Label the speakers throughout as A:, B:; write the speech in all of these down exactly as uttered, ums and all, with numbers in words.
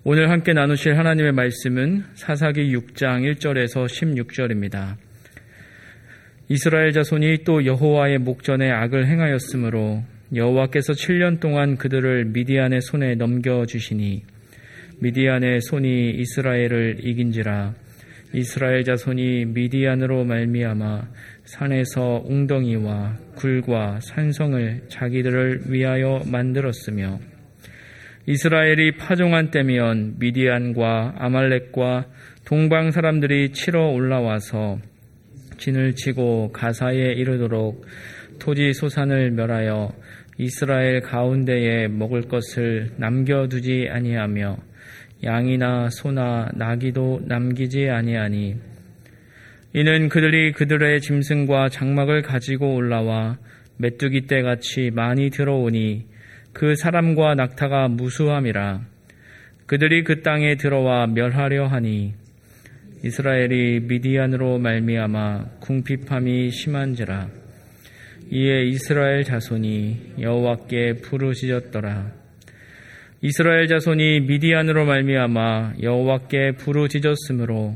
A: 오늘 함께 나누실 하나님의 말씀은 사사기 육 장 일 절에서 십육 절입니다. 이스라엘 자손이 또 여호와의 목전에 악을 행하였으므로 여호와께서 칠 년 동안 그들을 미디안의 손에 넘겨주시니 미디안의 손이 이스라엘을 이긴지라. 이스라엘 자손이 미디안으로 말미암아 산에서 웅덩이와 굴과 산성을 자기들을 위하여 만들었으며 이스라엘이 파종한 때면 미디안과 아말렉과 동방 사람들이 치러 올라와서 진을 치고 가사에 이르도록 토지 소산을 멸하여 이스라엘 가운데에 먹을 것을 남겨두지 아니하며 양이나 소나 나귀도 남기지 아니하니 이는 그들이 그들의 짐승과 장막을 가지고 올라와 메뚜기 떼같이 많이 들어오니 그 사람과 낙타가 무수함이라. 그들이 그 땅에 들어와 멸하려 하니 이스라엘이 미디안으로 말미암아 궁핍함이 심한지라. 이에 이스라엘 자손이 여호와께 부르짖었더라. 이스라엘 자손이 미디안으로 말미암아 여호와께 부르짖었으므로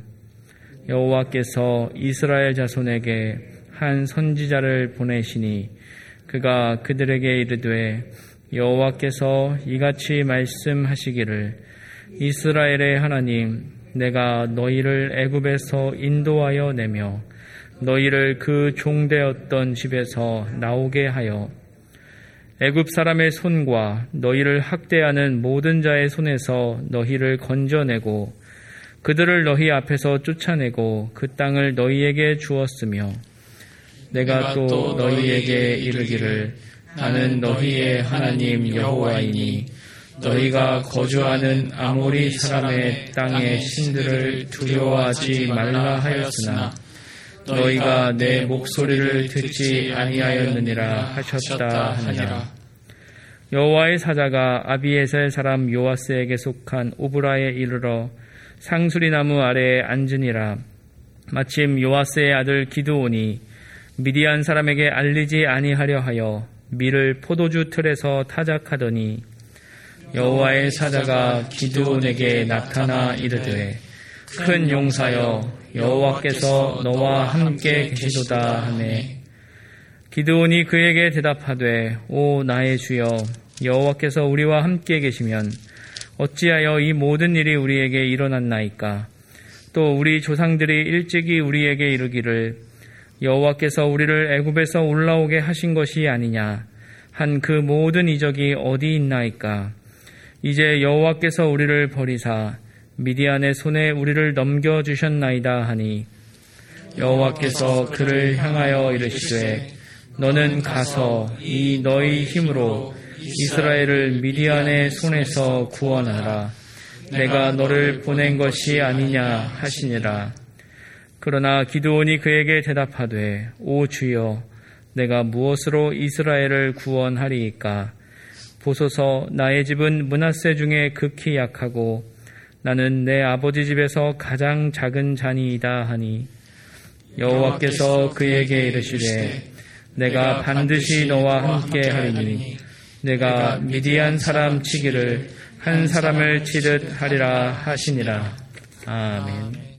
A: 여호와께서 이스라엘 자손에게 한 선지자를 보내시니 그가 그들에게 이르되 여호와께서 이같이 말씀하시기를 이스라엘의 하나님 내가 너희를 애굽에서 인도하여 내며 너희를 그 종되었던 집에서 나오게 하여 애굽 사람의 손과 너희를 학대하는 모든 자의 손에서 너희를 건져내고 그들을 너희 앞에서 쫓아내고 그 땅을 너희에게 주었으며 내가 또 너희에게 이르기를 나는 너희의 하나님 여호와이니 너희가 거주하는 아모리 사람의 땅의 신들을 두려워하지 말라 하였으나 너희가 내 목소리를 듣지 아니하였느니라 하셨다 하니라. 여호와의 사자가 아비에셀 사람 요아스에게 속한 오브라에 이르러 상수리 나무 아래에 앉으니라. 마침 요아스의 아들 기드온이 미디안 사람에게 알리지 아니하려 하여 밀을 포도주 틀에서 타작하더니 여호와의 사자가 기드온에게 나타나 이르되 큰 용사여 여호와께서 너와 함께 계시도다 하매 기드온이 그에게 대답하되 오 나의 주여 여호와께서 우리와 함께 계시면 어찌하여 이 모든 일이 우리에게 일어났나이까. 또 우리 조상들이 일찍이 우리에게 이르기를 여호와께서 우리를 애굽에서 올라오게 하신 것이 아니냐 한 그 모든 이적이 어디 있나이까. 이제 여호와께서 우리를 버리사 미디안의 손에 우리를 넘겨주셨나이다 하니 여호와께서 그를 향하여 이르시되 너는 가서 이 너희 힘으로 이스라엘을 미디안의 손에서 구원하라. 내가 너를 보낸 것이 아니냐 하시니라. 그러나 기드온이 그에게 대답하되 오 주여 내가 무엇으로 이스라엘을 구원하리이까. 보소서 나의 집은 므낫세 중에 극히 약하고 나는 내 아버지 집에서 가장 작은 자니이다 하니 여호와께서 그에게 이르시되 내가 반드시 너와 함께 하리니 내가 미디안 사람 치기를 한 사람을 치듯 하리라 하시니라. 아멘.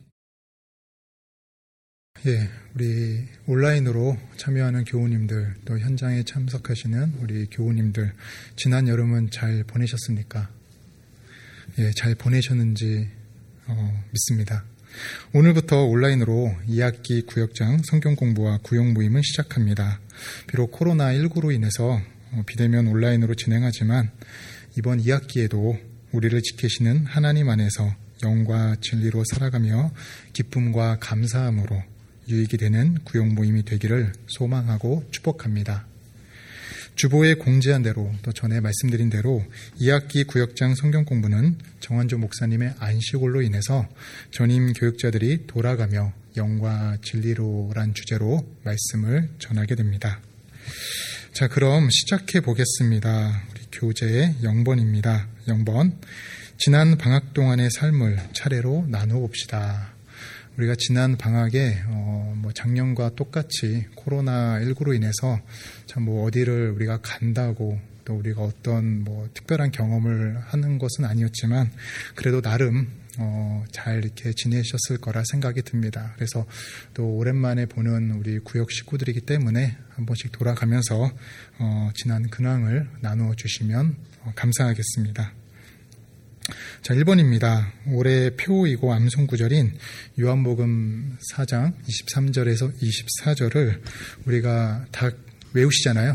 B: 예, 우리 온라인으로 참여하는 교우님들, 또 현장에 참석하시는 우리 교우님들, 지난 여름은 잘 보내셨습니까? 예, 잘 보내셨는지 어, 믿습니다. 오늘부터 온라인으로 이 학기 구역장 성경 공부와 구역 모임을 시작합니다. 비록 코로나십구로 인해서 비대면 온라인으로 진행하지만 이번 이 학기에도 우리를 지키시는 하나님 안에서 영과 진리로 살아가며 기쁨과 감사함으로 유익이 되는 구역 모임이 되기를 소망하고 축복합니다. 주보에 공지한 대로 또 전에 말씀드린 대로 이 학기 구역장 성경 공부는 정한조 목사님의 안식일로 인해서 전임 교육자들이 돌아가며 영과 진리로란 주제로 말씀을 전하게 됩니다. 자, 그럼 시작해 보겠습니다. 우리 교재의 영번입니다. 영번. 지난 방학 동안의 삶을 차례로 나누어 봅시다. 우리가 지난 방학에 어, 뭐 작년과 똑같이 코로나십구로 인해서 참 뭐 어디를 우리가 간다고 또 우리가 어떤 뭐 특별한 경험을 하는 것은 아니었지만 그래도 나름 어, 잘 이렇게 지내셨을 거라 생각이 듭니다. 그래서 또 오랜만에 보는 우리 구역 식구들이기 때문에 한 번씩 돌아가면서 어, 지난 근황을 나누어 주시면 어, 감사하겠습니다. 자, 일 번입니다. 올해 표이고 암송 구절인 요한복음 사 장 이십삼 절에서 이십사 절을 우리가 다 외우시잖아요.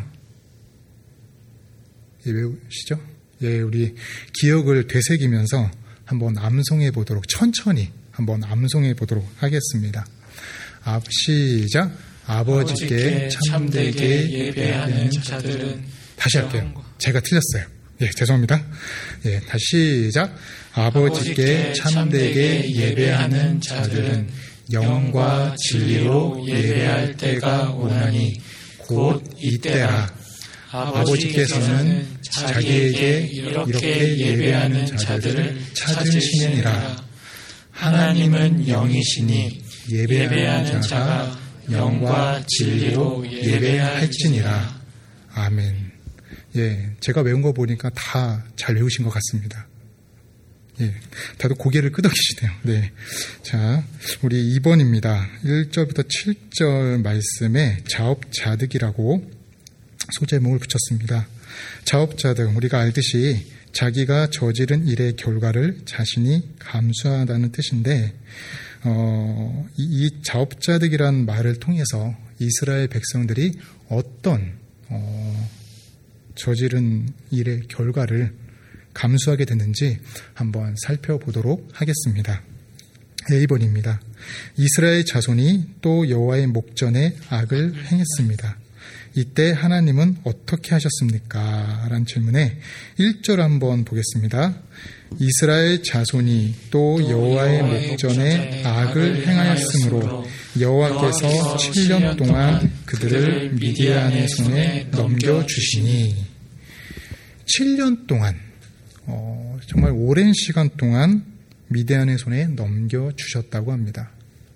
B: 예, 외우시죠? 예, 우리 기억을 되새기면서 한번 암송해 보도록, 천천히 한번 암송해 보도록 하겠습니다. 아, 시작. 아버지께 참되게 예배하는 자들은, 다시 할게요. 제가 틀렸어요. 예, 죄송합니다. 예, 다시 시작. 아버지께 참되게 예배하는 자들은 영과 진리로 예배할 때가 오나니 곧 이때라. 아버지께서는 자기에게 이렇게 예배하는 자들을 찾으시느니라. 하나님은 영이시니 예배하는 자가 영과 진리로 예배할지니라. 아멘. 예, 제가 외운 거 보니까 다 잘 외우신 것 같습니다. 예, 다들 고개를 끄덕이시네요. 네. 자, 우리 이 번입니다. 일 절부터 칠 절 말씀에 자업자득이라고 소제목을 붙였습니다. 자업자득, 우리가 알듯이 자기가 저지른 일의 결과를 자신이 감수하다는 뜻인데, 어, 이, 이 자업자득이란 말을 통해서 이스라엘 백성들이 어떤 어, 저지른 일의 결과를 감수하게 됐는지 한번 살펴보도록 하겠습니다. 일 번입니다. 이스라엘 자손이 또 여호와의 목전에 악을 행했습니다. 이때 하나님은 어떻게 하셨습니까? 라는 질문에 일 절 한번 보겠습니다. 이스라엘 자손이 또 여호와의 목전에 악을 행하였으므로 여호와께서 칠 년 동안 그들을 미디안의 손에 넘겨주시니, 칠 년 동안 어, 정말 오랜 시간 동안 미디안의 손에 넘겨주셨다고 합니다.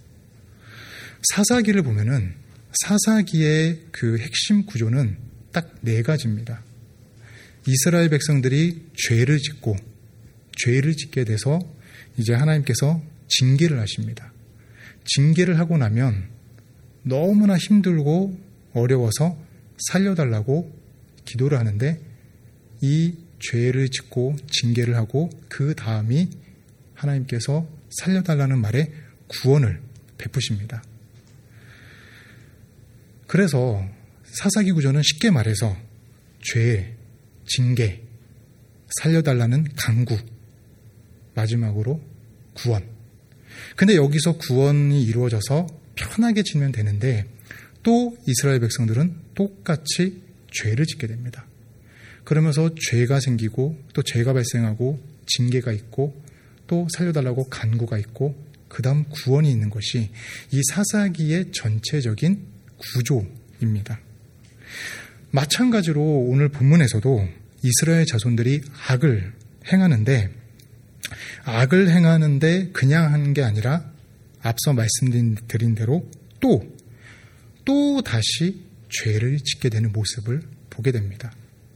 B: 사사기를 보면은 사사기의 그 핵심 구조는 딱 네 가지입니다. 이스라엘 백성들이 죄를 짓고 죄를 짓게 돼서 이제 하나님께서 징계를 하십니다. 징계를 하고 나면 너무나 힘들고 어려워서 살려달라고 기도를 하는데, 이 죄를 짓고 징계를 하고 그 다음이 하나님께서 살려달라는 말에 구원을 베푸십니다. 그래서 사사기 구조는 쉽게 말해서 죄, 징계, 살려달라는 간구, 마지막으로 구원. 근데 여기서 구원이 이루어져서 편하게 지면 되는데 또 이스라엘 백성들은 똑같이 죄를 짓게 됩니다. 그러면서 죄가 생기고 또 죄가 발생하고 징계가 있고 또 살려달라고 간구가 있고 그 다음 구원이 있는 것이 이 사사기의 전체적인 구조입니다. 마찬가지로 오늘 본문에서도 이스라엘 자손들이 악을 행하는데, 악을 행하는데 그냥 한 게 아니라 앞서 말씀드린 대로 또, 또 다시 죄를 짓게 되는 모습을 보게 됩니다.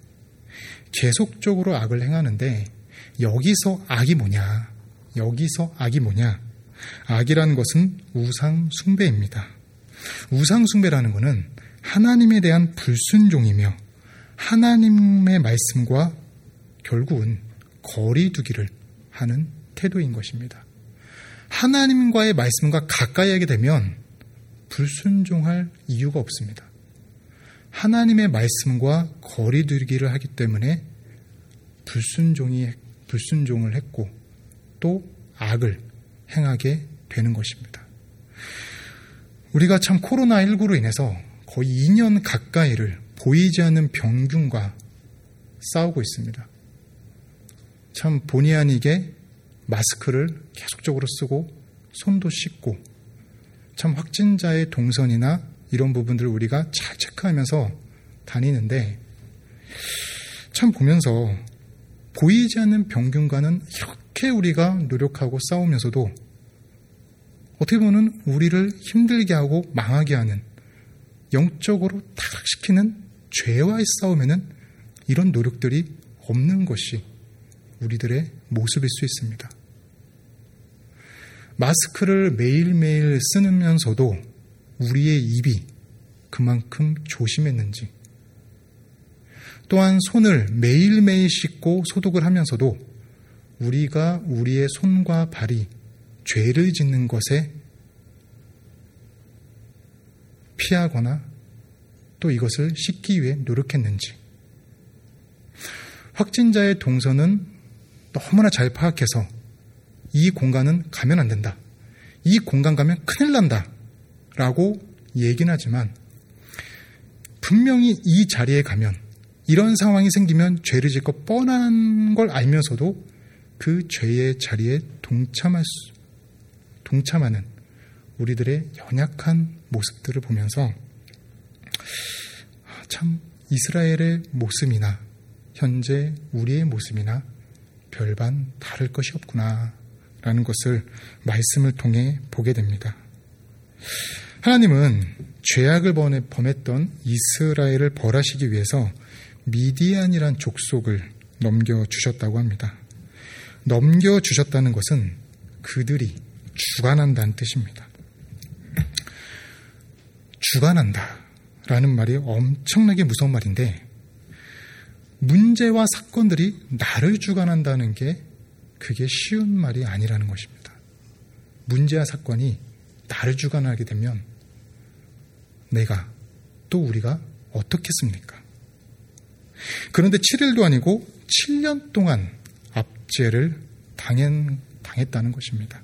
B: 계속적으로 악을 행하는데 여기서 악이 뭐냐? 여기서 악이 뭐냐? 악이라는 것은 우상 숭배입니다. 우상 숭배라는 것은 하나님에 대한 불순종이며 하나님의 말씀과 결국은 거리 두기를 하는 태도인 것입니다. 하나님과의 말씀과 가까이 하게 되면 불순종할 이유가 없습니다. 하나님의 말씀과 거리 두기를 하기 때문에 불순종이, 불순종을 했고 또 악을 행하게 되는 것입니다. 우리가 참 코로나십구로 인해서 거의 이 년 가까이를 보이지 않는 병균과 싸우고 있습니다. 참 본의 아니게 마스크를 계속적으로 쓰고 손도 씻고 참 확진자의 동선이나 이런 부분들을 우리가 잘 체크하면서 다니는데, 참 보면서 보이지 않는 병균과는 이렇게 우리가 노력하고 싸우면서도 어떻게 보면 우리를 힘들게 하고 망하게 하는, 영적으로 타락시키는 죄와의 싸움에는 이런 노력들이 없는 것이 우리들의 모습일 수 있습니다. 마스크를 매일매일 쓰면서도 우리의 입이 그만큼 조심했는지, 또한 손을 매일매일 씻고 소독을 하면서도 우리가 우리의 손과 발이 죄를 짓는 것에 피하거나 또 이것을 씻기 위해 노력했는지, 확진자의 동선은 너무나 잘 파악해서 이 공간은 가면 안 된다, 이 공간 가면 큰일 난다 라고 얘기는 하지만 분명히 이 자리에 가면 이런 상황이 생기면 죄를 짓 거 뻔한 걸 알면서도 그 죄의 자리에 동참할 수, 동참하는 우리들의 연약한 모습들을 보면서 참 이스라엘의 모습이나 현재 우리의 모습이나 별반 다를 것이 없구나 라는 것을 말씀을 통해 보게 됩니다. 하나님은 죄악을 범했던 이스라엘을 벌하시기 위해서 미디안이란 족속을 넘겨주셨다고 합니다. 넘겨주셨다는 것은 그들이 주관한다는 뜻입니다. 주관한다라는 말이 엄청나게 무서운 말인데, 문제와 사건들이 나를 주관한다는 게 그게 쉬운 말이 아니라는 것입니다. 문제와 사건이 나를 주관하게 되면 내가 또 우리가 어떻겠습니까? 그런데 칠 일도 아니고 칠 년 동안 압제를 당한, 당했다는 것입니다.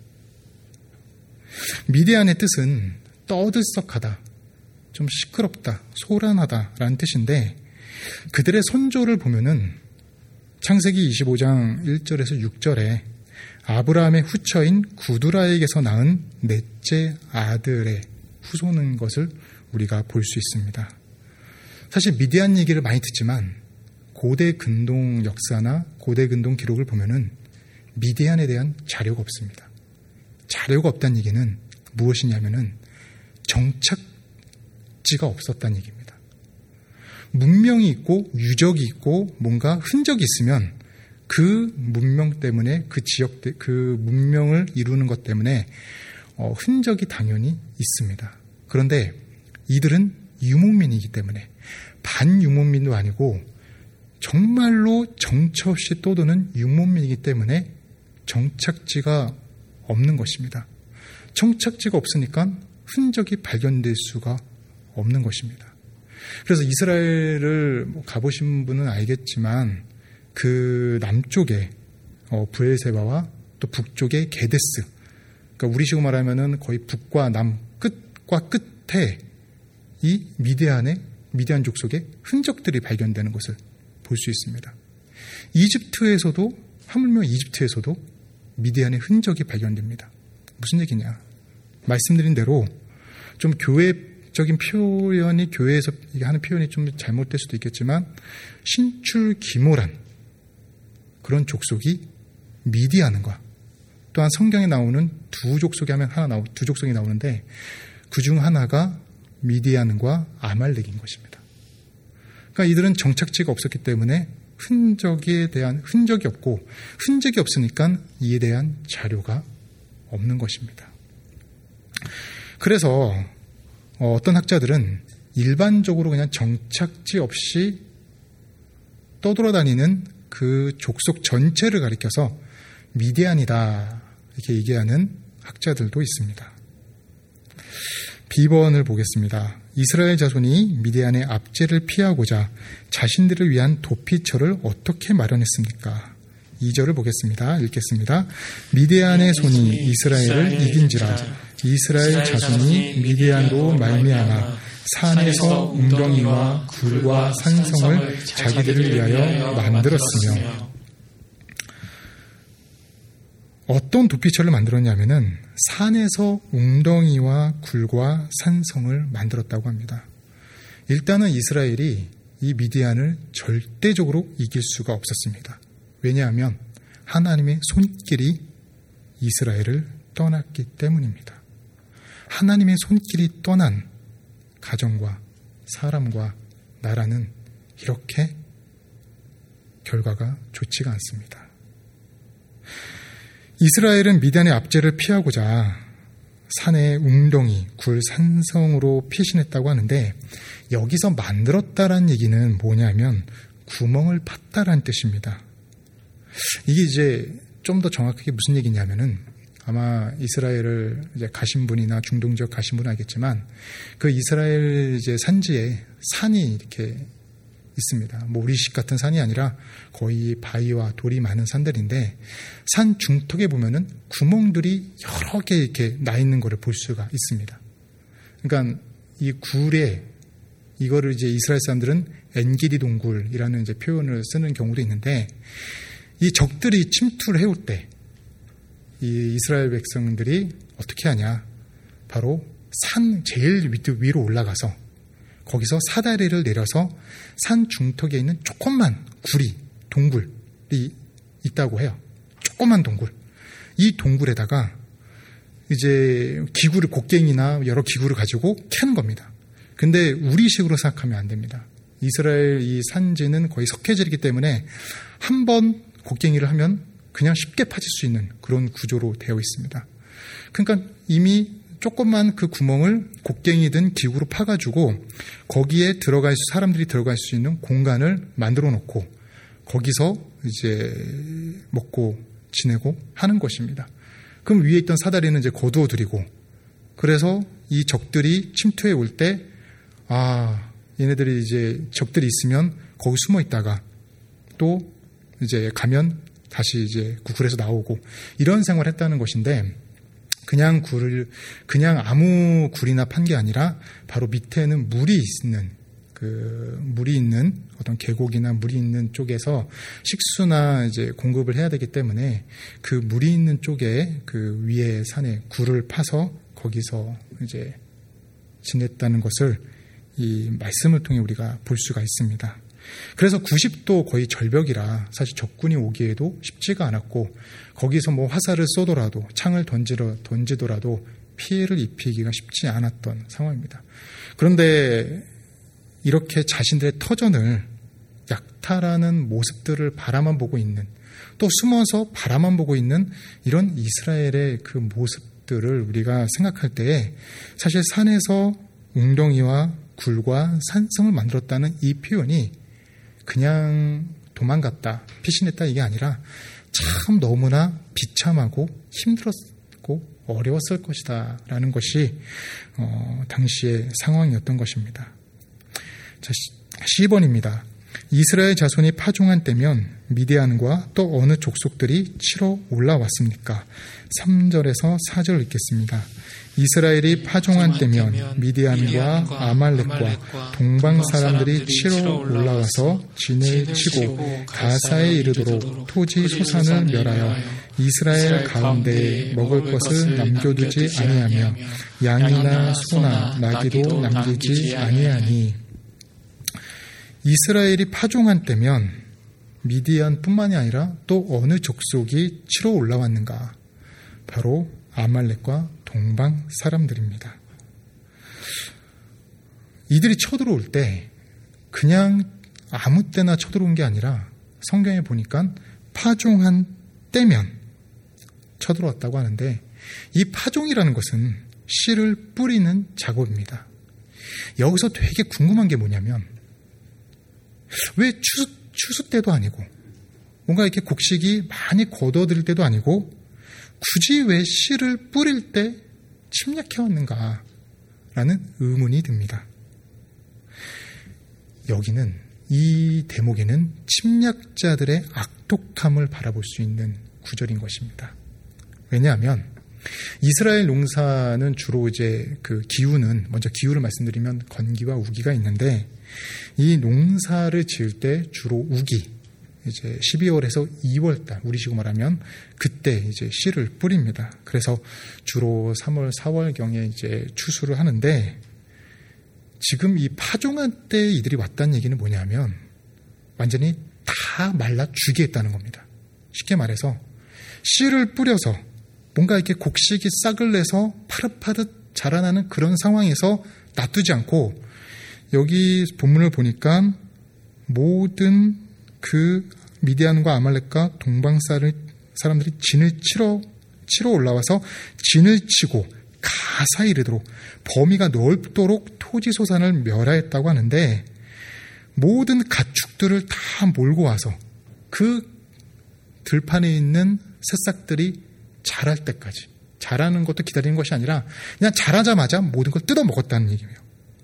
B: 미디안의 뜻은 떠들썩하다, 좀 시끄럽다, 소란하다라는 뜻인데, 그들의 선조를 보면은 창세기 이십오 장 일 절에서 육 절에 아브라함의 후처인 구두라에게서 낳은 넷째 아들의 후손인 것을 우리가 볼 수 있습니다. 사실 미디안 얘기를 많이 듣지만 고대 근동 역사나 고대 근동 기록을 보면은 미디안에 대한 자료가 없습니다. 자료가 없다는 얘기는 무엇이냐면은 정착지가 없었다는 얘기입니다. 문명이 있고 유적이 있고 뭔가 흔적이 있으면 그 문명 때문에, 그 지역, 그 문명을 이루는 것 때문에 어, 흔적이 당연히 있습니다. 그런데 이들은 유목민이기 때문에, 반유목민도 아니고 정말로 정처 없이 떠도는 유목민이기 때문에 정착지가 없는 것입니다. 정착지가 없으니까 흔적이 발견될 수가 없는 것입니다. 그래서 이스라엘을 가보신 분은 알겠지만 그 남쪽에 어, 브엘세바와 또 북쪽에 게데스, 그러니까 우리식으로 말하면은 거의 북과 남 끝과 끝에 이 미디안의 미디안 족속의 흔적들이 발견되는 것을 볼 수 있습니다. 이집트에서도, 하물며 이집트에서도 미디안의 흔적이 발견됩니다. 무슨 얘기냐? 말씀드린 대로 좀 교회적인 표현이, 교회에서 하는 표현이 좀 잘못될 수도 있겠지만 신출기모란 그런 족속이 미디안과, 또한 성경에 나오는 두 족속이 하면 하나 나오, 두 족속이 나오는데 그 중 하나가 미디안과 아말렉인 것입니다. 그러니까 이들은 정착지가 없었기 때문에 흔적에 대한 흔적이 없고, 흔적이 없으니까 이에 대한 자료가 없는 것입니다. 그래서 어떤 학자들은 일반적으로 그냥 정착지 없이 떠돌아다니는 그 족속 전체를 가리켜서 미디안이다 이렇게 얘기하는 학자들도 있습니다. 비번을 보겠습니다. 이스라엘 자손이 미디안의 압제를 피하고자 자신들을 위한 도피처를 어떻게 마련했습니까? 이 절을 보겠습니다. 읽겠습니다. 미디안의 손이 이스라엘을 이긴지라. 이스라엘 자손이 미디안으로 말미암아 산에서 웅덩이와 굴과 산성을 자기들을 위하여 만들었으며. 어떤 도피처를 만들었냐면은 산에서 웅덩이와 굴과 산성을 만들었다고 합니다. 일단은 이스라엘이 이 미디안을 절대적으로 이길 수가 없었습니다. 왜냐하면 하나님의 손길이 이스라엘을 떠났기 때문입니다. 하나님의 손길이 떠난 가정과 사람과 나라는 이렇게 결과가 좋지가 않습니다. 이스라엘은 미디안의 압제를 피하고자 산의 웅덩이, 굴, 산성으로 피신했다고 하는데 여기서 만들었다라는 얘기는 뭐냐면 구멍을 팠다라는 뜻입니다. 이게 이제 좀 더 정확하게 무슨 얘기냐면은 아마 이스라엘을 이제 가신 분이나 중동 지역 가신 분은 알겠지만 그 이스라엘 이제 산지에 산이 이렇게 있습니다. 뭐 우리식 같은 산이 아니라 거의 바위와 돌이 많은 산들인데 산 중턱에 보면은 구멍들이 여러 개 이렇게 나 있는 거를 볼 수가 있습니다. 그러니까 이 굴에 이거를 이제 이스라엘 사람들은 엔기디 동굴이라는 이제 표현을 쓰는 경우도 있는데 이 적들이 침투를 해올 때 이 이스라엘 백성들이 어떻게 하냐? 바로 산 제일 위로 올라가서 거기서 사다리를 내려서 산 중턱에 있는 조그만 굴이 동굴이 있다고 해요. 조그만 동굴. 이 동굴에다가 이제 기구를 곡괭이나 여러 기구를 가지고 캐는 겁니다. 근데 우리식으로 생각하면 안 됩니다. 이스라엘 이 산지는 거의 석회질이기 때문에 한 번 곡괭이를 하면 그냥 쉽게 파질 수 있는 그런 구조로 되어 있습니다. 그러니까 이미 조그만 그 구멍을 곡괭이든 기구로 파가지고 거기에 들어갈 수, 사람들이 들어갈 수 있는 공간을 만들어 놓고 거기서 이제 먹고 지내고 하는 것입니다. 그럼 위에 있던 사다리는 이제 거두어 드리고 그래서 이 적들이 침투해 올 때 아, 얘네들이 이제 적들이 있으면 거기 숨어 있다가 또 이제 가면 다시 이제 그 굴에서 나오고 이런 생활을 했다는 것인데 그냥 굴을 그냥 아무 굴이나 판 게 아니라 바로 밑에는 물이 있는 그 물이 있는 어떤 계곡이나 물이 있는 쪽에서 식수나 이제 공급을 해야 되기 때문에 그 물이 있는 쪽에 그 위에 산에 굴을 파서 거기서 이제 지냈다는 것을 이 말씀을 통해 우리가 볼 수가 있습니다. 그래서 구십 도 거의 절벽이라 사실 적군이 오기에도 쉽지가 않았고 거기서 뭐 화살을 쏘더라도 창을 던지러, 던지더라도 피해를 입히기가 쉽지 않았던 상황입니다. 그런데 이렇게 자신들의 터전을 약탈하는 모습들을 바라만 보고 있는 또 숨어서 바라만 보고 있는 이런 이스라엘의 그 모습들을 우리가 생각할 때에 사실 산에서 웅덩이와 굴과 산성을 만들었다는 이 표현이 그냥 도망갔다, 피신했다 이게 아니라 참 너무나 비참하고 힘들었고 어려웠을 것이다 라는 것이 어, 당시의 상황이었던 것입니다. 자, 십 번입니다. 이스라엘 자손이 파종한 때면 미디안과 또 어느 족속들이 치러 올라왔습니까? 삼 절에서 사 절 읽겠습니다. 이스라엘이 파종한 때면 미디안과 아말렉과 동방 사람들이 치러 올라와서 진을 치고 가사에 이르도록 토지 소산을 멸하여 이스라엘 가운데에 먹을 것을 남겨두지 아니하며 양이나 소나 나귀도 남기지 아니하니 이스라엘이 파종한 때면 미디안뿐만이 아니라 또 어느 족속이 치러 올라왔는가? 바로 아말렉과 동방 사람들입니다. 이들이 쳐들어올 때 그냥 아무 때나 쳐들어온 게 아니라 성경에 보니까 파종한 때면 쳐들어왔다고 하는데 이 파종이라는 것은 씨를 뿌리는 작업입니다. 여기서 되게 궁금한 게 뭐냐면 왜 추수, 추수 때도 아니고 뭔가 이렇게 곡식이 많이 걷어들일 때도 아니고 굳이 왜 씨를 뿌릴 때 침략해왔는가라는 의문이 듭니다. 여기는 이 대목에는 침략자들의 악독함을 바라볼 수 있는 구절인 것입니다. 왜냐하면 이스라엘 농사는 주로 이제 그 기후는 먼저 기후를 말씀드리면 건기와 우기가 있는데 이 농사를 지을 때 주로 우기 이제 십이월에서 이월달 우리식으로 말하면 그때 이제 씨를 뿌립니다. 그래서 주로 삼월, 사월경에 이제 추수를 하는데 지금 이 파종한 때 이들이 왔다는 얘기는 뭐냐면 완전히 다 말라 죽이겠다는 겁니다. 쉽게 말해서 씨를 뿌려서 뭔가 이렇게 곡식이 싹을 내서 파릇파릇 자라나는 그런 상황에서 놔두지 않고 여기 본문을 보니까 모든 그 미디안과 아말렉과 동방 사람들이 진을 치러, 치러 올라와서 진을 치고 가사에 이르도록 범위가 넓도록 토지 소산을 멸하였다고 하는데, 모든 가축들을 다 몰고 와서 그 들판에 있는 새싹들이 자랄 때까지, 자라는 것도 기다리는 것이 아니라 그냥 자라자마자 모든 걸 뜯어 먹었다는 얘기예요.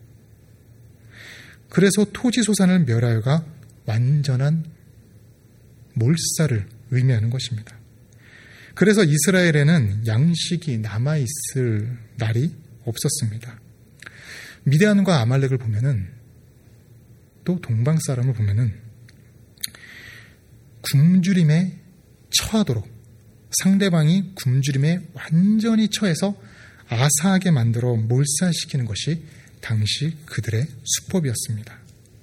B: 그래서 토지 소산을 멸하여가 완전한 몰살을 의미하는 것입니다. 그래서 이스라엘에는 양식이 남아있을 날이 없었습니다. 미디안과 아말렉을 보면은, 또 동방 사람을 보면은 굶주림에 처하도록, 상대방이 굶주림에 완전히 처해서 아사하게 만들어 몰살시키는 것이 당시 그들의 수법이었습니다.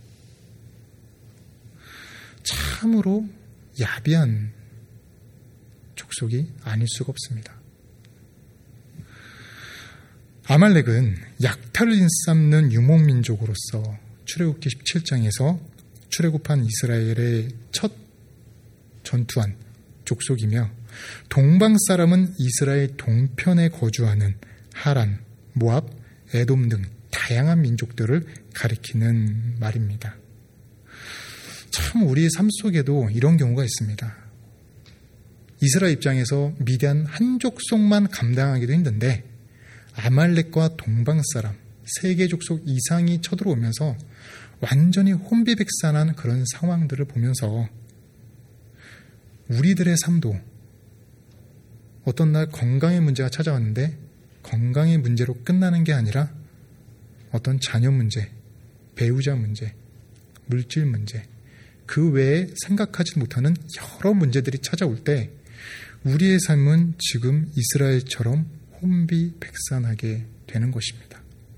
B: 참으로 야비한 족속이 아닐 수가 없습니다. 아말렉은 약탈을 일삼는 유목민족으로서 출애굽기 십칠 장에서 출애굽한 이스라엘의 첫 전투한 족속이며, 동방 사람은 이스라엘 동편에 거주하는 하란, 모압, 에돔 등 다양한 민족들을 가리키는 말입니다. 참 우리의 삶 속에도 이런 경우가 있습니다. 이스라엘 입장에서 미디안 한 족속만 감당하기도 힘든데, 아말렉과 동방 사람 세 개 족속 이상이 쳐들어오면서 완전히 혼비백산한 그런 상황들을 보면서 우리들의 삶도 어떤 날 건강의 문제가 찾아왔는데 건강의 문제로 끝나는 게 아니라 어떤 자녀 문제, 배우자 문제, 물질 문제, 그 외에 생각하지 못하는 여러 문제들이 찾아올 때 우리의 삶은 지금 이스라엘처럼 혼비백산하게 되는 것입니다.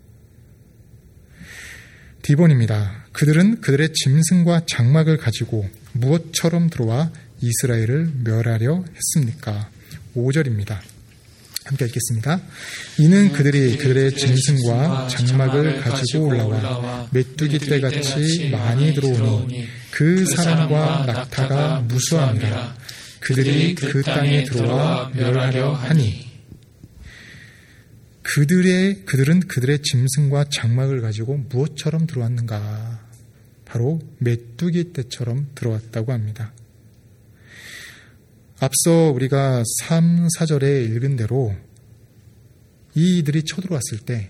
B: 디본입니다. 그들은 그들의 짐승과 장막을 가지고 무엇처럼 들어와 이스라엘을 멸하려 했습니까? 오 절입니다. 함께 읽겠습니다. 이는 그들이 그들의 짐승과 장막을 가지고 올라와 메뚜기 떼같이 많이 들어오니 그 사람과 낙타가 무수함이라. 그들이 그 땅에 들어와 멸하려 하니. 그들의, 그들은 그들의 짐승과 장막을 가지고 무엇처럼 들어왔는가? 바로 메뚜기 떼처럼 들어왔다고 합니다. 앞서 우리가 삼, 사 절에 읽은 대로 이들이 쳐들어왔을 때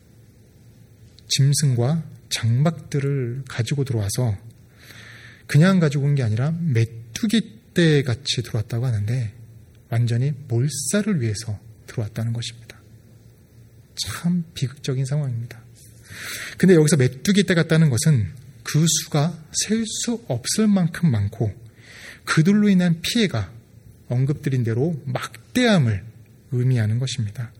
B: 짐승과 장막들을 가지고 들어와서 그냥 가지고 온 게 아니라 메뚜기 떼같이 들어왔다고 하는데 완전히 몰살을 위해서 들어왔다는 것입니다. 참 비극적인 상황입니다. 근데 여기서 메뚜기 떼 같다는 것은 그 수가 셀 수 없을 만큼 많고 그들로 인한 피해가 언급드린 대로 막대함을 의미하는 것입니다.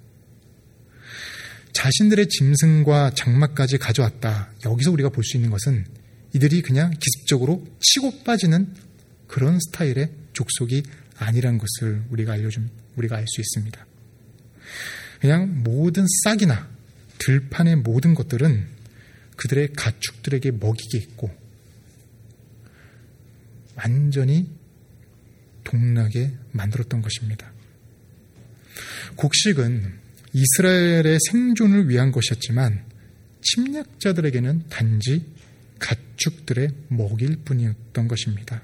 B: 자신들의 짐승과 장막까지 가져왔다. 여기서 우리가 볼 수 있는 것은 이들이 그냥 기습적으로 치고 빠지는 그런 스타일의 족속이 아니란 것을 우리가 알려준, 우리가 알 수 있습니다. 그냥 모든 싹이나 들판의 모든 것들은 그들의 가축들에게 먹이게 있고 완전히 동나게 만들었던 것입니다. 곡식은 이스라엘의 생존을 위한 것이었지만 침략자들에게는 단지 가축들의 먹일 뿐이었던 것입니다.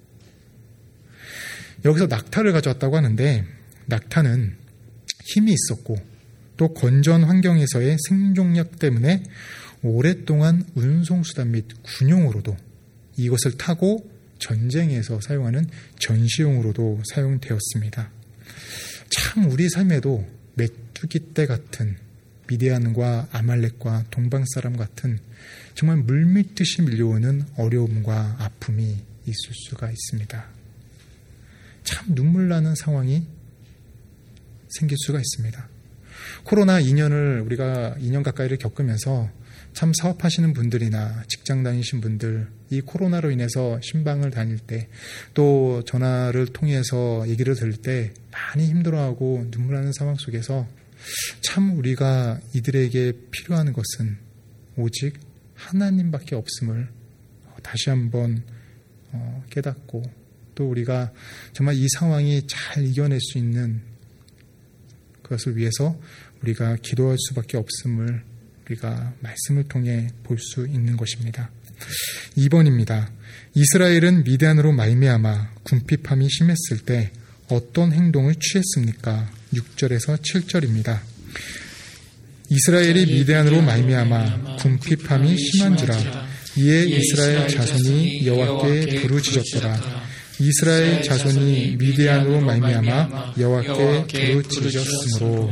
B: 여기서 낙타를 가져왔다고 하는데 낙타는 힘이 있었고 또 건조한 환경에서의 생존력 때문에 오랫동안 운송수단 및 군용으로도 이것을 타고 전쟁에서 사용하는 전시용으로도 사용되었습니다. 참 우리 삶에도 메뚜기 떼 같은 미디안과 아말렉과 동방 사람 같은 정말 물밀듯이 밀려오는 어려움과 아픔이 있을 수가 있습니다. 참 눈물 나는 상황이 생길 수가 있습니다. 코로나 이 년을 우리가 이 년 가까이를 겪으면서 참 사업하시는 분들이나 직장 다니신 분들, 이 코로나로 인해서 신방을 다닐 때 또 전화를 통해서 얘기를 들을 때 많이 힘들어하고 눈물나는 상황 속에서 참 우리가 이들에게 필요한 것은 오직 하나님밖에 없음을 다시 한번 깨닫고 또 우리가 정말 이 상황이 잘 이겨낼 수 있는 그것을 위해서 우리가 기도할 수밖에 없음을 우리가 말씀을 통해 볼 수 있는 것입니다. 이 번입니다. 이스라엘은 미디안으로 말미암아 궁핍함이 심했을 때 어떤 행동을 취했습니까? 육 절에서 칠 절입니다. 이스라엘이 미디안으로 말미암아 궁핍함이 심한지라 이에 이스라엘 자손이 여호와께 부르짖었더라. 이스라엘 자손이 미디안으로 말미암아 여호와께 부르짖었으므로.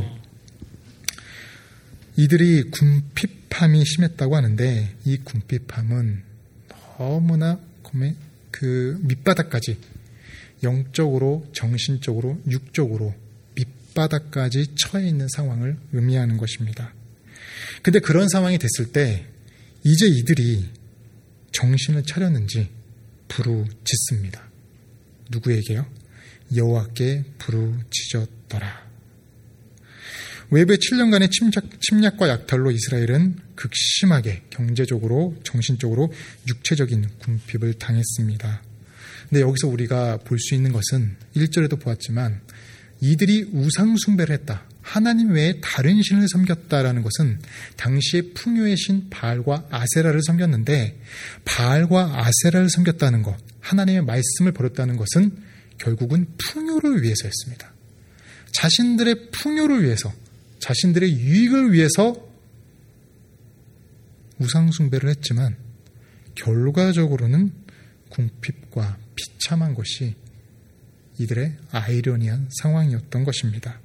B: 이들이 궁핍함이 심했다고 하는데 이 궁핍함은 너무나 그 밑바닥까지 영적으로, 정신적으로, 육적으로 밑바닥까지 처해 있는 상황을 의미하는 것입니다. 근데 그런 상황이 됐을 때 이제 이들이 정신을 차렸는지 부르짖습니다. 누구에게요? 여호와께 부르짖었더라. 외부의 칠 년간의 침략, 침략과 약탈로 이스라엘은 극심하게 경제적으로, 정신적으로, 육체적인 궁핍을 당했습니다. 근데 여기서 우리가 볼 수 있는 것은 일 절에도 보았지만 이들이 우상 숭배를 했다. 하나님 외에 다른 신을 섬겼다라는 것은 당시의 풍요의 신 바알과 아세라를 섬겼는데 바알과 아세라를 섬겼다는 것, 하나님의 말씀을 버렸다는 것은 결국은 풍요를 위해서였습니다. 자신들의 풍요를 위해서, 자신들의 유익을 위해서 우상 숭배를 했지만 결과적으로는 궁핍과 비참한 것이 이들의 아이러니한 상황이었던 것입니다.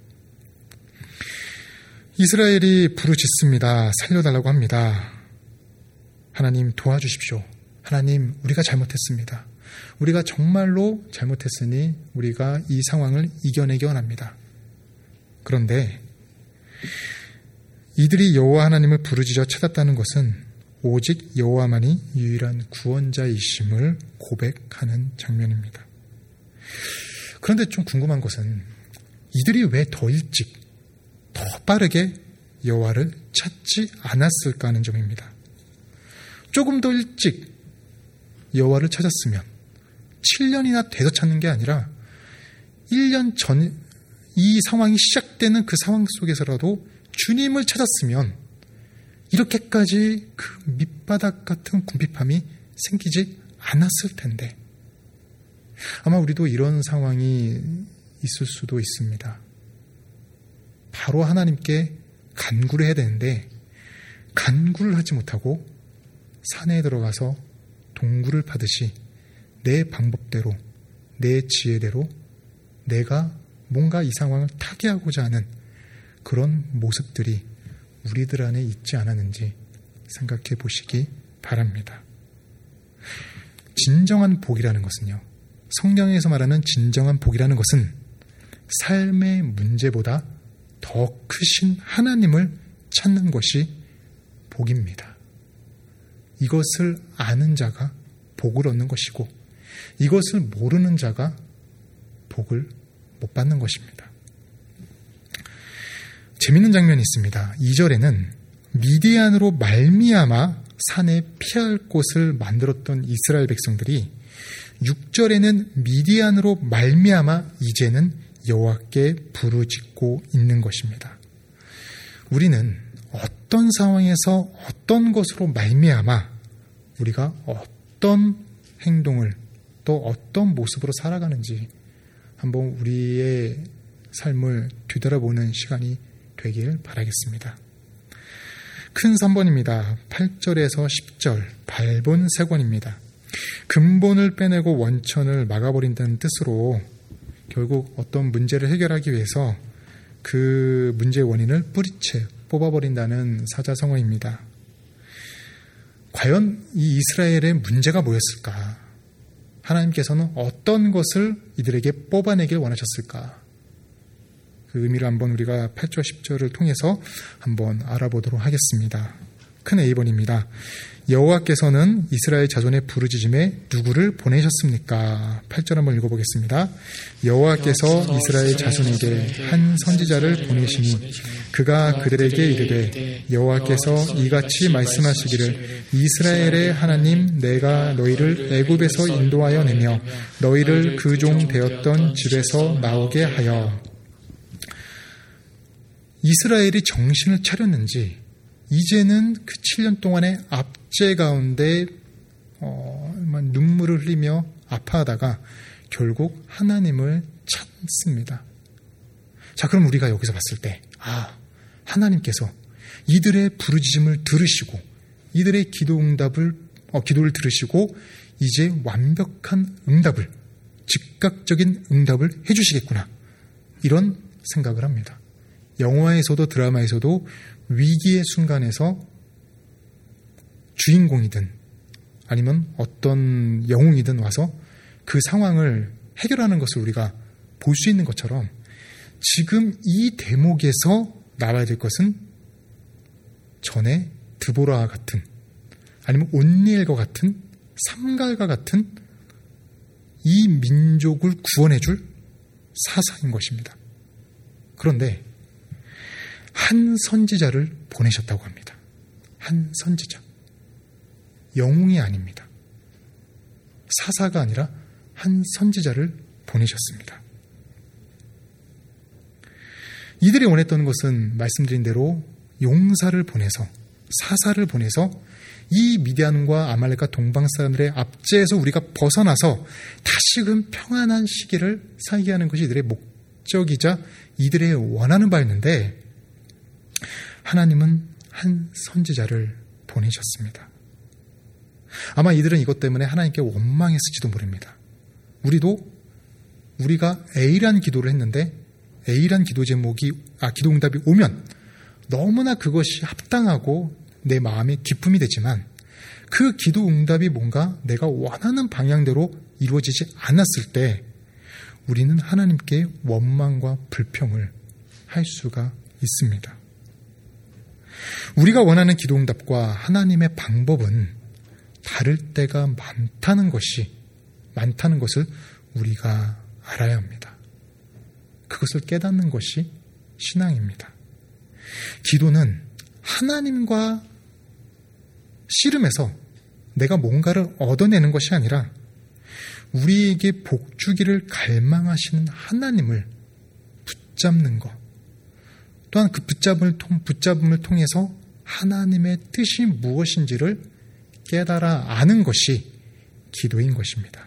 B: 이스라엘이 부르짖습니다. 살려달라고 합니다. 하나님 도와주십시오. 하나님 우리가 잘못했습니다. 우리가 정말로 잘못했으니 우리가 이 상황을 이겨내기 원합니다. 그런데 이들이 여호와 하나님을 부르짖어 찾았다는 것은 오직 여호와만이 유일한 구원자이심을 고백하는 장면입니다. 그런데 좀 궁금한 것은 이들이 왜 더 일찍, 더 빠르게 여호와를 찾지 않았을까 하는 점입니다. 조금 더 일찍 여호와를 찾았으면 칠 년이나 돼서 찾는 게 아니라 일 년 전 이 상황이 시작되는 그 상황 속에서라도 주님을 찾았으면 이렇게까지 그 밑바닥 같은 궁핍함이 생기지 않았을 텐데 아마 우리도 이런 상황이 있을 수도 있습니다. 바로 하나님께 간구를 해야 되는데 간구를 하지 못하고 산에 들어가서 동굴을 파듯이 내 방법대로, 내 지혜대로 내가 뭔가 이 상황을 타개하고자 하는 그런 모습들이 우리들 안에 있지 않았는지 생각해 보시기 바랍니다. 진정한 복이라는 것은요, 성경에서 말하는 진정한 복이라는 것은 삶의 문제보다 더 크신 하나님을 찾는 것이 복입니다. 이것을 아는 자가 복을 얻는 것이고 이것을 모르는 자가 복을 못 받는 것입니다. 재밌는 장면이 있습니다. 이 절에는 미디안으로 말미암아 산에 피할 곳을 만들었던 이스라엘 백성들이 육 절에는 미디안으로 말미암아 이제는 여호와께 부르짖고 있는 것입니다. 우리는 어떤 상황에서 어떤 것으로 말미암아 우리가 어떤 행동을 또 어떤 모습으로 살아가는지 한번 우리의 삶을 뒤돌아보는 시간이 되길 바라겠습니다. 큰 삼 번입니다. 팔 절에서 십 절 발본 세 권입니다. 근본을 빼내고 원천을 막아버린다는 뜻으로 결국 어떤 문제를 해결하기 위해서 그 문제의 원인을 뿌리채 뽑아버린다는 사자성어입니다. 과연 이 이스라엘의 문제가 뭐였을까? 하나님께서는 어떤 것을 이들에게 뽑아내길 원하셨을까? 그 의미를 한번 우리가 팔 절 십 절을 통해서 한번 알아보도록 하겠습니다. 큰 A번입니다. 여호와께서는 이스라엘 자손의 부르짖음에 누구를 보내셨습니까? 팔 절 한번 읽어보겠습니다. 여호와께서 이스라엘 자손에게 한 선지자를 보내시니 그가 그들에게 이르되 여호와께서 이같이 말씀하시기를 이스라엘의 하나님 내가 너희를 애굽에서 인도하여 내며 너희를 그 종 되었던 집에서 나오게 하여. 이스라엘이 정신을 차렸는지 이제는 그 칠 년 동안의 압제 가운데 어, 눈물을 흘리며 아파하다가 결국 하나님을 찾습니다. 자, 그럼 우리가 여기서 봤을 때 아, 하나님께서 이들의 부르짖음을 들으시고 이들의 기도 응답을 어, 기도를 들으시고 이제 완벽한 응답을 즉각적인 응답을 해주시겠구나, 이런 생각을 합니다. 영화에서도 드라마에서도 위기의 순간에서 주인공이든 아니면 어떤 영웅이든 와서 그 상황을 해결하는 것을 우리가 볼 수 있는 것처럼 지금 이 대목에서 나와야 될 것은 전에 드보라와 같은 아니면 온니엘과 같은 삼갈과 같은 이 민족을 구원해줄 사사인 것입니다. 그런데 한 선지자를 보내셨다고 합니다. 한 선지자. 영웅이 아닙니다. 사사가 아니라 한 선지자를 보내셨습니다. 이들이 원했던 것은 말씀드린 대로 용사를 보내서, 사사를 보내서 이 미디안과 아말렉과 동방 사람들의 압제에서 우리가 벗어나서 다시금 평안한 시기를 살게 하는 것이 이들의 목적이자 이들의 원하는 바였는데 하나님은 한 선지자를 보내셨습니다. 아마 이들은 이것 때문에 하나님께 원망했을지도 모릅니다. 우리도 우리가 A란 기도를 했는데 A란 기도 제목이, 아, 기도 응답이 오면 너무나 그것이 합당하고 내 마음에 기쁨이 되지만 그 기도 응답이 뭔가 내가 원하는 방향대로 이루어지지 않았을 때 우리는 하나님께 원망과 불평을 할 수가 있습니다. 우리가 원하는 기도 응답과 하나님의 방법은 다를 때가 많다는 것이, 많다는 것을 우리가 알아야 합니다. 그것을 깨닫는 것이 신앙입니다. 기도는 하나님과 씨름해서 내가 뭔가를 얻어내는 것이 아니라 우리에게 복 주기를 갈망하시는 하나님을 붙잡는 것, 또한 그 붙잡음을, 통, 붙잡음을 통해서 하나님의 뜻이 무엇인지를 깨달아 아는 것이 기도인 것입니다.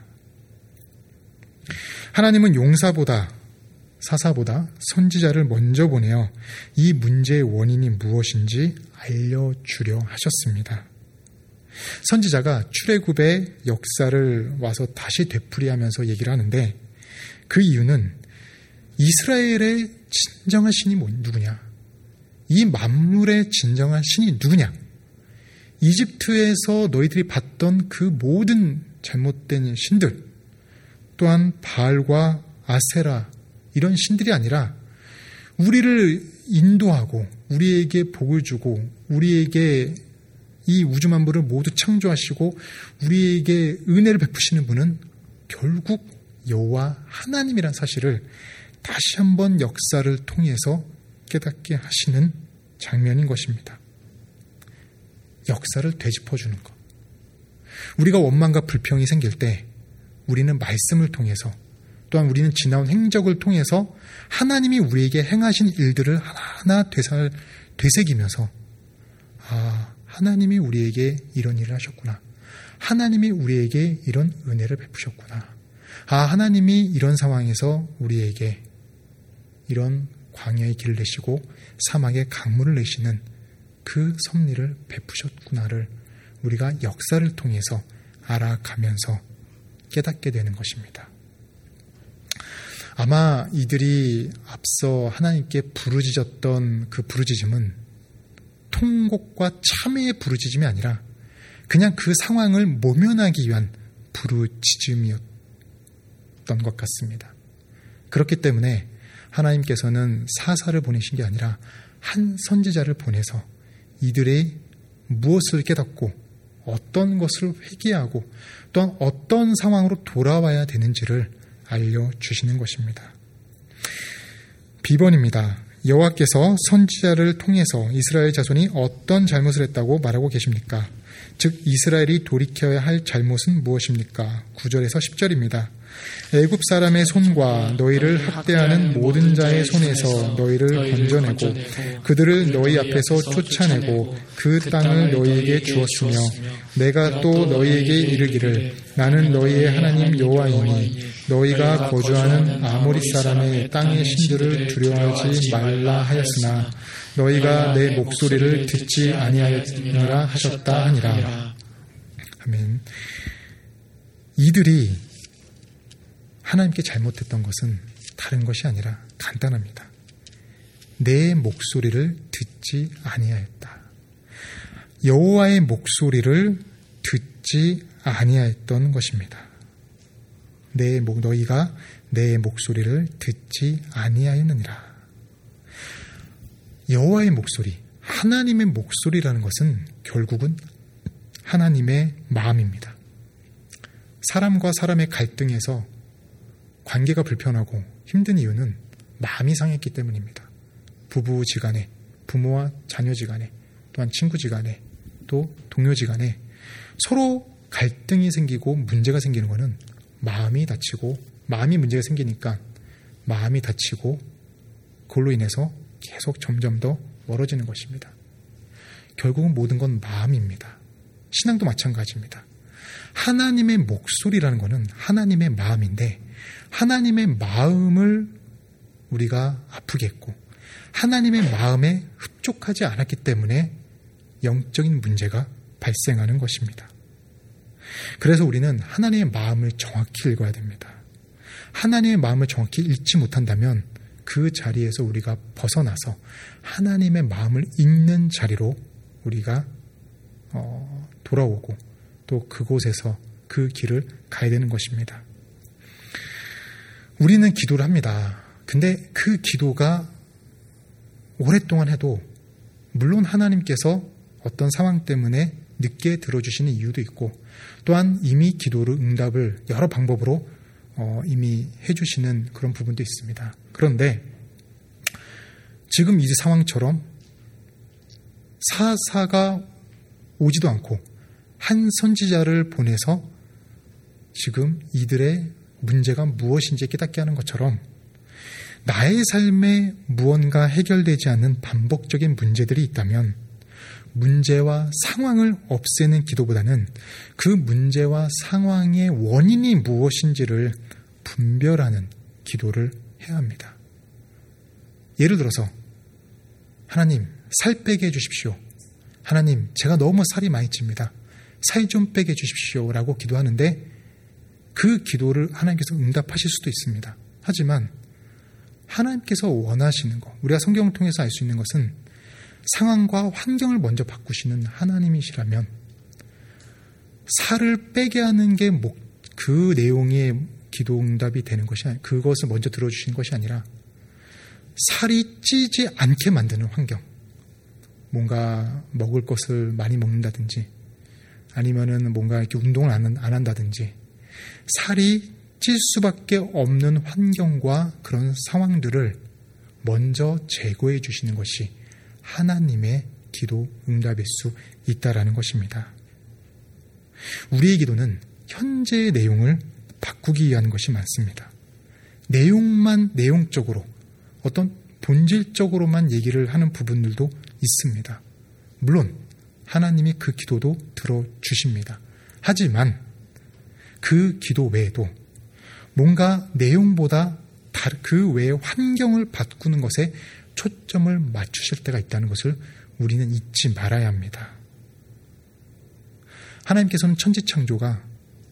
B: 하나님은 용사보다, 사사보다 선지자를 먼저 보내어 이 문제의 원인이 무엇인지 알려주려 하셨습니다. 선지자가 출애굽의 역사를 와서 다시 되풀이하면서 얘기를 하는데 그 이유는 이스라엘의 진정한 신이 누구냐? 이 만물의 진정한 신이 누구냐? 이집트에서 너희들이 봤던 그 모든 잘못된 신들, 또한 바알과 아세라, 이런 신들이 아니라 우리를 인도하고 우리에게 복을 주고 우리에게 이 우주 만물을 모두 창조하시고 우리에게 은혜를 베푸시는 분은 결국 여호와 하나님이란 사실을 다시 한번 역사를 통해서 깨닫게 하시는 장면인 것입니다. 역사를 되짚어주는 것. 우리가 원망과 불평이 생길 때 우리는 말씀을 통해서, 또한 우리는 지나온 행적을 통해서 하나님이 우리에게 행하신 일들을 하나하나 되살, 되새기면서 아, 하나님이 우리에게 이런 일을 하셨구나. 하나님이 우리에게 이런 은혜를 베푸셨구나. 아, 하나님이 이런 상황에서 우리에게 이런 광야의 길을 내시고 사막의 강물을 내시는 그 섭리를 베푸셨구나를 우리가 역사를 통해서 알아가면서 깨닫게 되는 것입니다. 아마 이들이 앞서 하나님께 부르짖었던 그 부르짖음은 통곡과 참회의 부르짖음이 아니라 그냥 그 상황을 모면하기 위한 부르짖음이었던 것 같습니다. 그렇기 때문에 하나님께서는 사사를 보내신 게 아니라 한 선지자를 보내서 이들의 무엇을 깨닫고 어떤 것을 회개하고 또한 어떤 상황으로 돌아와야 되는지를 알려주시는 것입니다. 비번입니다. 여호와께서 선지자를 통해서 이스라엘 자손이 어떤 잘못을 했다고 말하고 계십니까? 즉 이스라엘이 돌이켜야 할 잘못은 무엇입니까? 구 절에서 십 절입니다. 애굽 사람의 손과 너희를 학대하는 모든 자의 손에서 너희를 건져내고 그들을 너희 앞에서 쫓아내고 그 땅을 너희에게 주었으며 내가 또 너희에게 이르기를 나는 너희의 하나님 여호와이니 너희가 거주하는 아모리 사람의 땅의 신들을 두려워하지 말라 하였으나 너희가 내 목소리를 듣지 아니하였느니라 하셨다 하니라. 아멘. 이들이 하나님께 잘못했던 것은 다른 것이 아니라 간단합니다. 내 목소리를 듣지 아니하였다. 여호와의 목소리를 듣지 아니하였던 것입니다. 내 목 너희가 내 목소리를 듣지 아니하였느니라. 여호와의 목소리, 하나님의 목소리라는 것은 결국은 하나님의 마음입니다. 사람과 사람의 갈등에서 관계가 불편하고 힘든 이유는 마음이 상했기 때문입니다. 부부지간에, 부모와 자녀지간에, 또한 친구지간에, 또 동료지간에 서로 갈등이 생기고 문제가 생기는 것은 마음이 다치고 마음이 문제가 생기니까 마음이 다치고 그걸로 인해서 계속 점점 더 멀어지는 것입니다. 결국은 모든 건 마음입니다. 신앙도 마찬가지입니다. 하나님의 목소리라는 것은 하나님의 마음인데 하나님의 마음을 우리가 아프게 했고 하나님의 마음에 흡족하지 않았기 때문에 영적인 문제가 발생하는 것입니다. 그래서 우리는 하나님의 마음을 정확히 읽어야 됩니다. 하나님의 마음을 정확히 읽지 못한다면 그 자리에서 우리가 벗어나서 하나님의 마음을 읽는 자리로 우리가 어, 돌아오고 또 그곳에서 그 길을 가야 되는 것입니다. 우리는 기도를 합니다. 근데 그 기도가 오랫동안 해도 물론 하나님께서 어떤 상황 때문에 늦게 들어주시는 이유도 있고 또한 이미 기도를 응답을 여러 방법으로 어, 이미 해주시는 그런 부분도 있습니다. 그런데 지금 이 상황처럼 사사가 오지도 않고 한 선지자를 보내서 지금 이들의 문제가 무엇인지 깨닫게 하는 것처럼 나의 삶에 무언가 해결되지 않는 반복적인 문제들이 있다면 문제와 상황을 없애는 기도보다는 그 문제와 상황의 원인이 무엇인지를 분별하는 기도를 해야 합니다. 예를 들어서 하나님 살 빼게 해주십시오. 하나님 제가 너무 살이 많이 찝니다. 살 좀 빼게 해주십시오 라고 기도하는데 그 기도를 하나님께서 응답하실 수도 있습니다. 하지만 하나님께서 원하시는 것, 우리가 성경을 통해서 알 수 있는 것은 상황과 환경을 먼저 바꾸시는 하나님이시라면 살을 빼게 하는 게 그 내용의 기도 응답이 되는 것이 아니, 그것을 먼저 들어주시는 것이 아니라 살이 찌지 않게 만드는 환경, 뭔가 먹을 것을 많이 먹는다든지 아니면은 뭔가 이렇게 운동을 안, 안 한다든지 살이 찔 수밖에 없는 환경과 그런 상황들을 먼저 제거해 주시는 것이 하나님의 기도 응답일 수 있다라는 것입니다. 우리의 기도는 현재의 내용을 바꾸기 위한 것이 많습니다. 내용만 내용적으로 어떤 본질적으로만 얘기를 하는 부분들도 있습니다. 물론 하나님이 그 기도도 들어주십니다. 하지만 그 기도 외에도 뭔가 내용보다 그 외의 환경을 바꾸는 것에 초점을 맞추실 때가 있다는 것을 우리는 잊지 말아야 합니다. 하나님께서는 천지창조가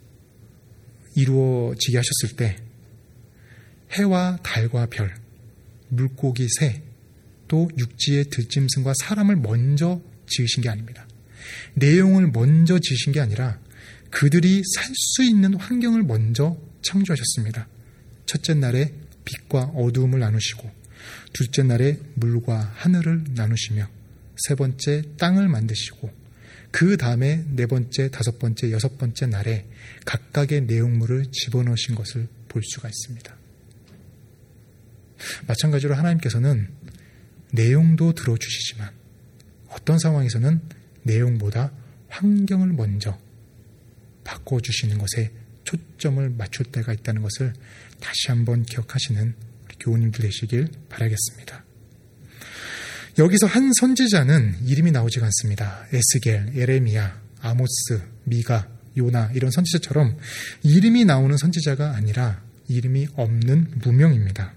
B: 이루어지게 하셨을 때 해와 달과 별, 물고기, 새, 또 육지의 들짐승과 사람을 먼저 지으신 게 아닙니다. 내용을 먼저 지으신 게 아니라 그들이 살 수 있는 환경을 먼저 창조하셨습니다. 첫째 날에 빛과 어두움을 나누시고 둘째 날에 물과 하늘을 나누시며 세 번째 땅을 만드시고 그 다음에 네 번째, 다섯 번째, 여섯 번째 날에 각각의 내용물을 집어넣으신 것을 볼 수가 있습니다. 마찬가지로 하나님께서는 내용도 들어주시지만 어떤 상황에서는 내용보다 환경을 먼저 바꿔주시는 것에 초점을 맞출 때가 있다는 것을 다시 한번 기억하시는 우리 교우님들 되시길 바라겠습니다. 여기서 한 선지자는 이름이 나오지가 않습니다. 에스겔, 예레미야, 아모스, 미가, 요나 이런 선지자처럼 이름이 나오는 선지자가 아니라 이름이 없는 무명입니다.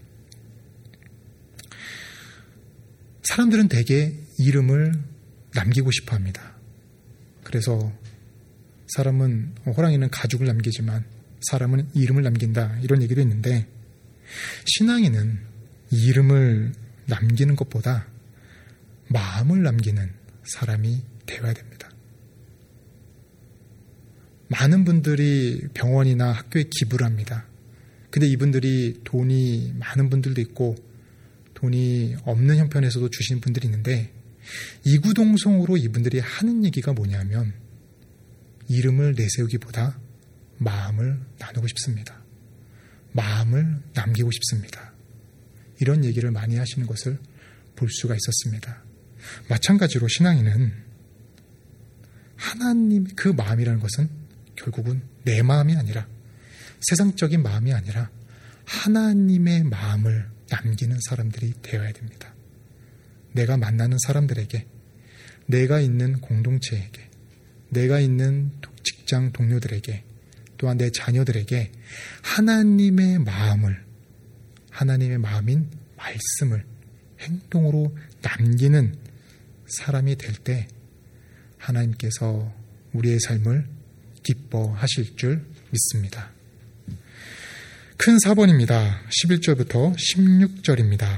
B: 사람들은 대개 이름을 남기고 싶어 합니다. 그래서 사람은, 호랑이는 가죽을 남기지만 사람은 이름을 남긴다 이런 얘기도 있는데, 신앙인은 이름을 남기는 것보다 마음을 남기는 사람이 되어야 됩니다. 많은 분들이 병원이나 학교에 기부를 합니다. 근데 이분들이 돈이 많은 분들도 있고 돈이 없는 형편에서도 주시는 분들이 있는데, 이구동성으로 이분들이 하는 얘기가 뭐냐면 이름을 내세우기보다 마음을 나누고 싶습니다. 마음을 남기고 싶습니다. 이런 얘기를 많이 하시는 것을 볼 수가 있었습니다. 마찬가지로 신앙인은 하나님, 그 마음이라는 것은 결국은 내 마음이 아니라, 세상적인 마음이 아니라 하나님의 마음을 남기는 사람들이 되어야 됩니다. 내가 만나는 사람들에게, 내가 있는 공동체에게, 내가 있는 직장 동료들에게, 또한 내 자녀들에게 하나님의 마음을, 하나님의 마음인 말씀을 행동으로 남기는 사람이 될 때 하나님께서 우리의 삶을 기뻐하실 줄 믿습니다. 큰 사본입니다. 십일 절부터 십육 절입니다.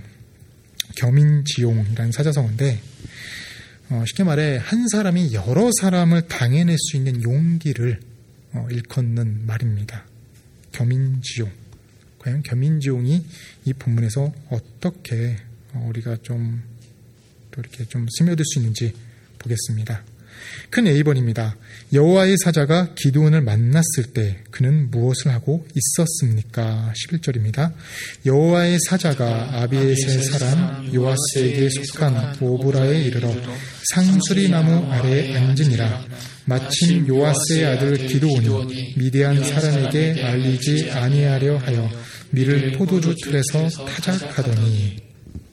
B: 겸인지용이라는 사자성어인데, 어, 쉽게 말해 한 사람이 여러 사람을 당해낼 수 있는 용기를 어, 일컫는 말입니다. 겸인지용. 과연 겸인지용이 이 본문에서 어떻게 어, 우리가 좀 또 이렇게 좀 스며들 수 있는지 보겠습니다. 큰 에이번입니다. 여호와의 사자가 기드온을 만났을 때 그는 무엇을 하고 있었습니까? 십일 절입니다. 여호와의 사자가 아비에셀 사람 요아스에게 속한 오브라에 이르러 상수리 나무 아래에 앉으니라. 마침 요아스의 아들 기드온이 미디안 사람에게 알리지 아니하려 하여 밀을 포도주 틀에서 타작하더니.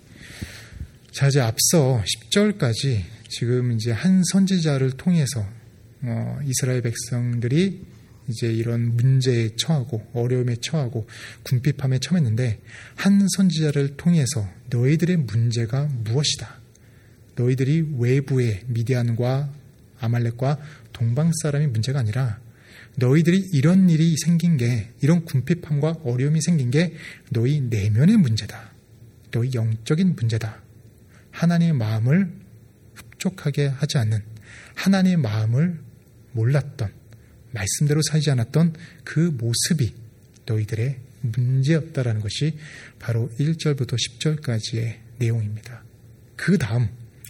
B: 자, 이제 앞서 십 절까지 지금 이제 한 선지자를 통해서 어, 이스라엘 백성들이 이제 이런 문제에 처하고 어려움에 처하고 궁핍함에 처했는데, 한 선지자를 통해서 너희들의 문제가 무엇이다, 너희들이 외부의 미디안과 아말렉과 동방 사람의 문제가 아니라 너희들이 이런 일이 생긴 게, 이런 궁핍함과 어려움이 생긴 게 너희 내면의 문제다, 너희 영적인 문제다. 하나님의 마음을 흡족하게 하지 않는, 하나님의 마음을 몰랐던, 말씀대로 살지 않았던 그 모습이 너희들의 문제였다라는 것이 바로 일 절부터 십 절까지의 내용입니다. 그 다음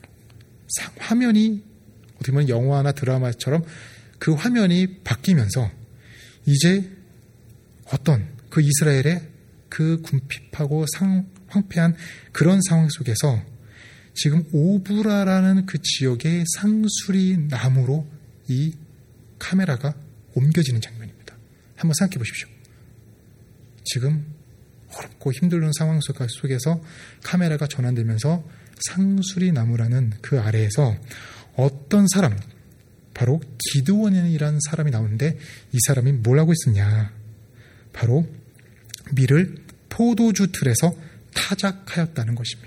B: 화면이 어떻게 보면 영화나 드라마처럼 그 화면이 바뀌면서 이제 어떤 그 이스라엘의 그 궁핍하고 상, 황폐한 그런 상황 속에서 지금 오브라라는 그 지역의 상수리 나무로 이 카메라가 옮겨지는 장면입니다. 한번 생각해 보십시오. 지금 어렵고 힘든 상황 속에서 카메라가 전환되면서 상수리 나무라는 그 아래에서 어떤 사람, 바로 기드온이라는 사람이 나오는데, 이 사람이 뭘 하고 있었냐, 바로 밀을 포도주 틀에서 타작하였다는 것입니다.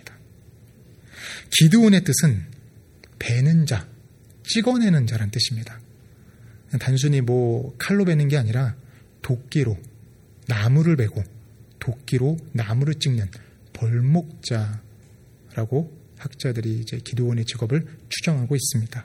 B: 기드온의 뜻은 베는 자, 찍어내는 자란 뜻입니다. 단순히 뭐 칼로 베는 게 아니라 도끼로 나무를 베고 도끼로 나무를 찍는 벌목자라고 학자들이 이제 기드온의 직업을 추정하고 있습니다.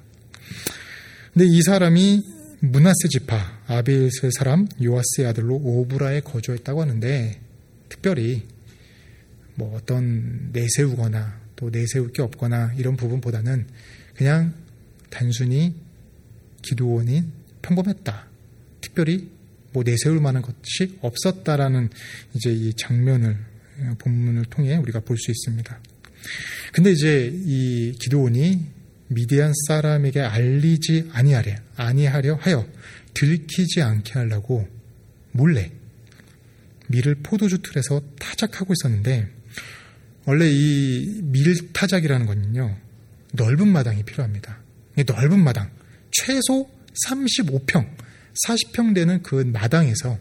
B: 근데 이 사람이 므낫세 지파 아비에셀 사람 요아스의 아들로 오브라에 거주했다고 하는데, 특별히 뭐 어떤 내세우거나 또 내세울 게 없거나 이런 부분보다는 그냥 단순히 기드온이 평범했다, 특별히 뭐 내세울 만한 것이 없었다라는 이제 이 장면을 본문을 통해 우리가 볼 수 있습니다. 근데 이제 이 기드온이 미디안 사람에게 알리지 아니하려, 아니하려 하여 들키지 않게 하려고 몰래 밀을 포도주 틀에서 타작하고 있었는데, 원래 이 밀 타작이라는 건요, 넓은 마당이 필요합니다. 넓은 마당, 최소 삼십오 평, 사십 평 되는 그 마당에서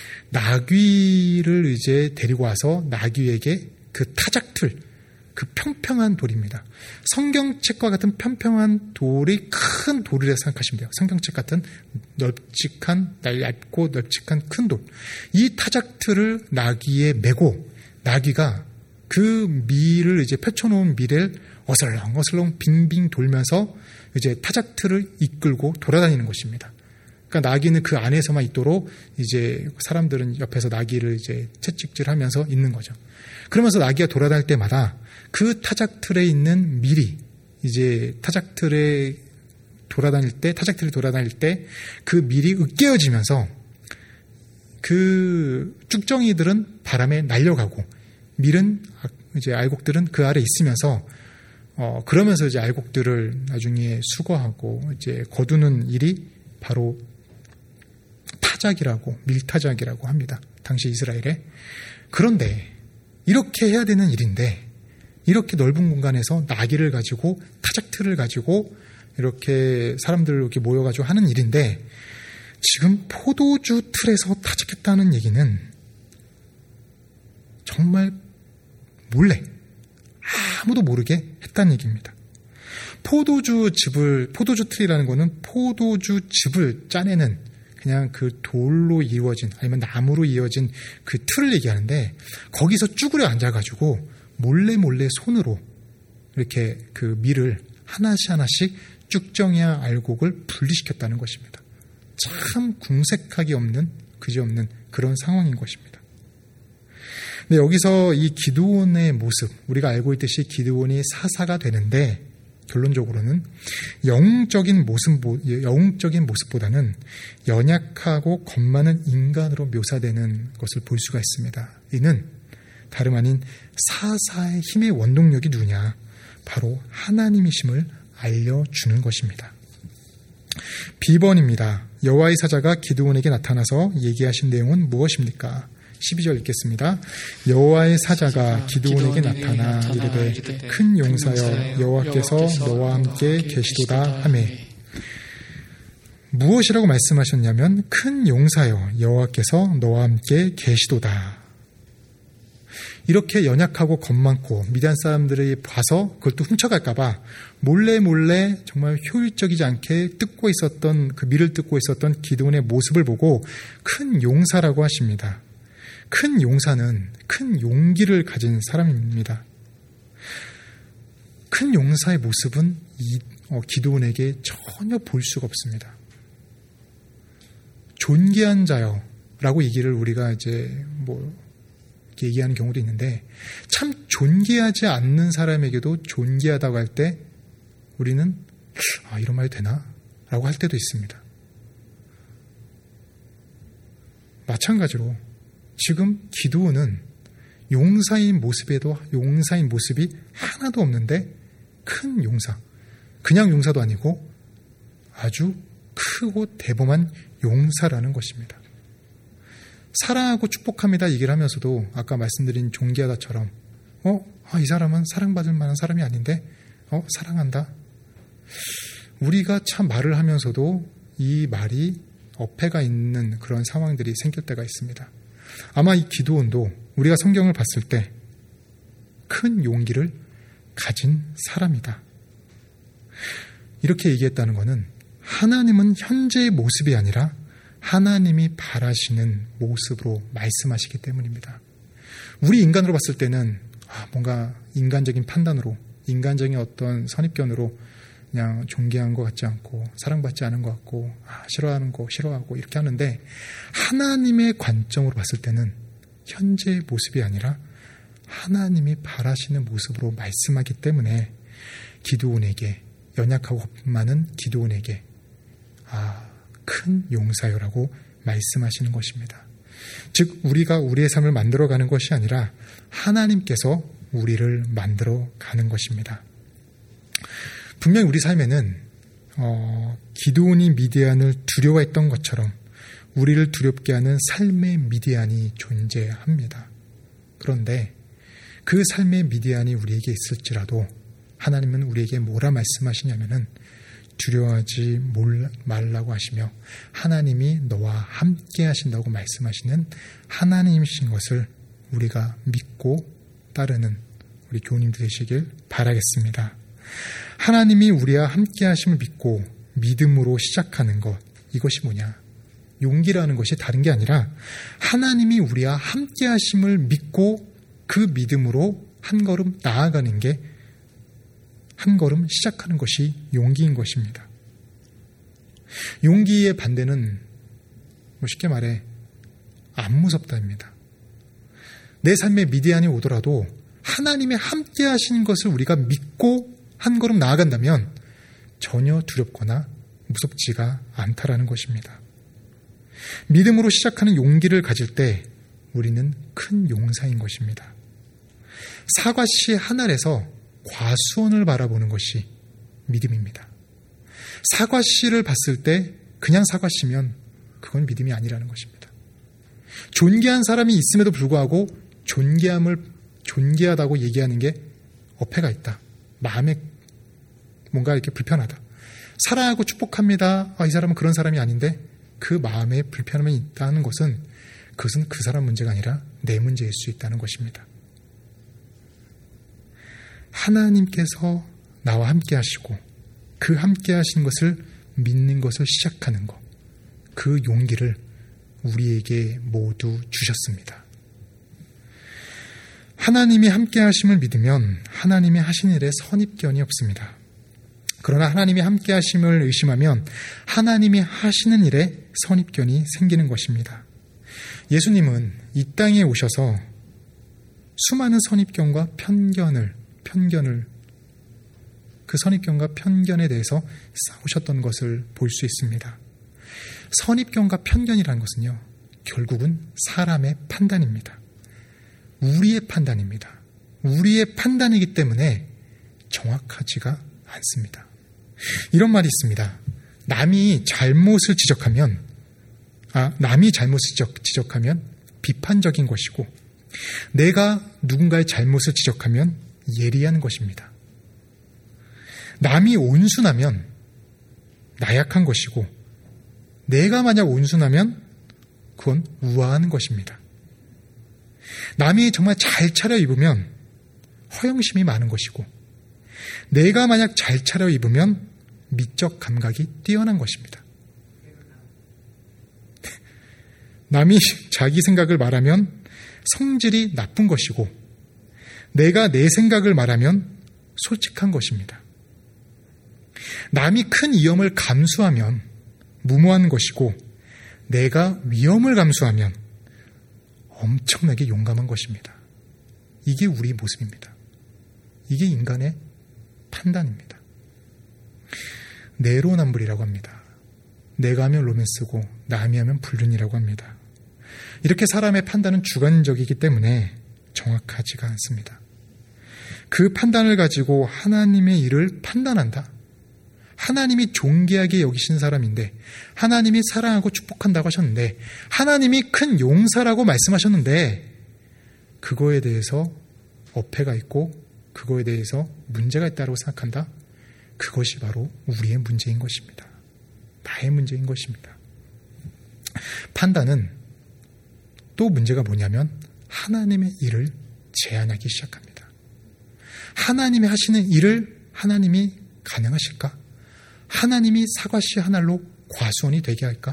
B: 나귀를 이제 데리고 와서 나귀에게 그 타작틀, 그 평평한 돌입니다. 성경책과 같은 평평한 돌이 큰 돌이라 생각하시면 돼요. 성경책 같은 널찍한, 얇고 널찍한 큰 돌. 이 타작틀을 나귀에 메고 나귀가 그 밀을 이제 펼쳐놓은 밀을 어슬렁 어슬렁 빙빙 돌면서 이제 타작틀을 이끌고 돌아다니는 것입니다. 그러니까 나귀는 그 안에서만 있도록 이제 사람들은 옆에서 나귀를 이제 채찍질하면서 있는 거죠. 그러면서 나귀가 돌아다닐 때마다 그 타작틀에 있는 밀이 이제 타작틀에 돌아다닐 때, 타작틀이 돌아다닐 때 그 밀이 으깨어지면서 그 쭉정이들은 바람에 날려가고 밀은 이제 알곡들은 그 아래 있으면서 어 그러면서 이제 알곡들을 나중에 수거하고 이제 거두는 일이 바로 타작이라고, 밀타작이라고 합니다. 당시 이스라엘에. 그런데 이렇게 해야 되는 일인데, 이렇게 넓은 공간에서 나귀를 가지고 타작틀을 가지고 이렇게 사람들 이렇게 모여가지고 하는 일인데, 지금 포도주 틀에서 타작했다는 얘기는 정말 몰래 아무도 모르게 했다는 얘기입니다. 포도주 즙을, 포도주 틀이라는 거는 포도주 즙을 짜내는 그냥 그 돌로 이루어진, 아니면 나무로 이어진 그 틀을 얘기하는데, 거기서 쭈그려 앉아가지고 몰래 몰래 손으로 이렇게 그 밀을 하나씩 하나씩 쭉정이와 알곡을 분리시켰다는 것입니다. 참 궁색하기 없는, 그지없는 그런 상황인 것입니다. 근데 여기서 이 기드온의 모습, 우리가 알고 있듯이 기드온이 사사가 되는데, 결론적으로는 영적인 모습, 영적인 모습보다는 연약하고 겁 많은 인간으로 묘사되는 것을 볼 수가 있습니다. 이는 다름 아닌 사사의 힘의 원동력이 누구냐? 바로 하나님이심을 알려주는 것입니다. 비번입니다. 여호와의 사자가 기드온에게 나타나서 얘기하신 내용은 무엇입니까? 십이 절 읽겠습니다. 여호와의 사자가 기드온에게 나타나 이르되 큰 용사여 여호와께서 너와 함께 계시도다 하매. 무엇이라고 말씀하셨냐면 큰 용사여 여호와께서 너와 함께 계시도다. 이렇게 연약하고 겁 많고 미디안 사람들이 봐서 그걸 또 훔쳐갈까봐 몰래 몰래 정말 효율적이지 않게 뜯고 있었던, 그 밀을 뜯고 있었던 기드온의 모습을 보고 큰 용사라고 하십니다. 큰 용사는 큰 용기를 가진 사람입니다. 큰 용사의 모습은 이, 어, 기드온에게 전혀 볼 수가 없습니다. 존귀한 자여라고 얘기를 우리가 이제 뭐 얘기하는 경우도 있는데, 참 존귀하지 않는 사람에게도 존귀하다고 할 때 우리는 아, 이런 말이 되나? 라고 할 때도 있습니다. 마찬가지로 지금 기드온은 용사인 모습에도 용사인 모습이 하나도 없는데 큰 용사, 그냥 용사도 아니고 아주 크고 대범한 용사라는 것입니다. 사랑하고 축복합니다 얘기를 하면서도 아까 말씀드린 존귀하다처럼 어? 아, 이 사람은 사랑받을 만한 사람이 아닌데 어? 사랑한다. 우리가 참 말을 하면서도 이 말이 어폐가 있는 그런 상황들이 생길 때가 있습니다. 아마 이 기드온도 우리가 성경을 봤을 때 큰 용기를 가진 사람이다. 이렇게 얘기했다는 것은 하나님은 현재의 모습이 아니라 하나님이 바라시는 모습으로 말씀하시기 때문입니다. 우리 인간으로 봤을 때는 뭔가 인간적인 판단으로, 인간적인 어떤 선입견으로 그냥 존귀한 것 같지 않고 사랑받지 않은 것 같고 아, 싫어하는 거 싫어하고 이렇게 하는데, 하나님의 관점으로 봤을 때는 현재의 모습이 아니라 하나님이 바라시는 모습으로 말씀하기 때문에 기드온에게, 연약하고 겁 많은 기드온에게 아, 큰 용사여라고 말씀하시는 것입니다. 즉 우리가 우리의 삶을 만들어가는 것이 아니라 하나님께서 우리를 만들어 가는 것입니다. 분명히 우리 삶에는 어, 기드온이 미디안을 두려워했던 것처럼 우리를 두렵게 하는 삶의 미디안이 존재합니다. 그런데 그 삶의 미디안이 우리에게 있을지라도 하나님은 우리에게 뭐라 말씀하시냐면은 두려워하지 말라고 하시며 하나님이 너와 함께 하신다고 말씀하시는 하나님이신 것을 우리가 믿고 따르는 우리 교우님들 되시길 바라겠습니다. 하나님이 우리와 함께 하심을 믿고 믿음으로 시작하는 것, 이것이 뭐냐? 용기라는 것이 다른 게 아니라 하나님이 우리와 함께 하심을 믿고 그 믿음으로 한 걸음 나아가는 게 한 걸음 시작하는 것이 용기인 것입니다. 용기의 반대는 뭐 쉽게 말해 안 무섭다입니다. 내 삶에 미디안이 오더라도 하나님이 함께 하시는 것을 우리가 믿고 한 걸음 나아간다면 전혀 두렵거나 무섭지가 않다라는 것입니다. 믿음으로 시작하는 용기를 가질 때 우리는 큰 용사인 것입니다. 사과씨 한 알에서 과수원을 바라보는 것이 믿음입니다. 사과씨를 봤을 때 그냥 사과씨면 그건 믿음이 아니라는 것입니다. 존귀한 사람이 있음에도 불구하고 존귀함을 존귀하다고 얘기하는 게 어폐가 있다. 마음에 뭔가 이렇게 불편하다. 사랑하고 축복합니다. 아, 이 사람은 그런 사람이 아닌데 그 마음에 불편함이 있다는 것은 그것은 그 사람 문제가 아니라 내 문제일 수 있다는 것입니다. 하나님께서 나와 함께 하시고 그 함께 하신 것을 믿는 것을 시작하는 것, 그 용기를 우리에게 모두 주셨습니다. 하나님이 함께 하심을 믿으면 하나님이 하신 일에 선입견이 없습니다. 그러나 하나님이 함께 하심을 의심하면 하나님이 하시는 일에 선입견이 생기는 것입니다. 예수님은 이 땅에 오셔서 수많은 선입견과 편견을 편견을 그 선입견과 편견에 대해서 싸우셨던 것을 볼 수 있습니다. 선입견과 편견이라는 것은요, 결국은 사람의 판단입니다. 우리의 판단입니다. 우리의 판단이기 때문에 정확하지가 않습니다. 이런 말이 있습니다. 남이 잘못을 지적하면 아, 남이 잘못을 지적, 지적하면 비판적인 것이고 내가 누군가의 잘못을 지적하면 예리한 것입니다. 남이 온순하면 나약한 것이고 내가 만약 온순하면 그건 우아한 것입니다. 남이 정말 잘 차려입으면 허영심이 많은 것이고 내가 만약 잘 차려입으면 미적 감각이 뛰어난 것입니다. 남이 자기 생각을 말하면 성질이 나쁜 것이고 내가 내 생각을 말하면 솔직한 것입니다. 남이 큰 위험을 감수하면 무모한 것이고 내가 위험을 감수하면 엄청나게 용감한 것입니다. 이게 우리 모습입니다. 이게 인간의 판단입니다. 내로남불이라고 합니다. 내가 하면 로맨스고 남이 하면 불륜이라고 합니다. 이렇게 사람의 판단은 주관적이기 때문에 정확하지가 않습니다. 그 판단을 가지고 하나님의 일을 판단한다. 하나님이 존귀하게 여기신 사람인데 하나님이 사랑하고 축복한다고 하셨는데 하나님이 큰 용사라고 말씀하셨는데 그거에 대해서 어폐가 있고 그거에 대해서 문제가 있다고 생각한다. 그것이 바로 우리의 문제인 것입니다. 나의 문제인 것입니다. 판단은 또 문제가 뭐냐면 하나님의 일을 제한하기 시작합니다. 하나님이 하시는 일을 하나님이 가능하실까? 하나님이 사과씨 한 알로 과수원이 되게 할까?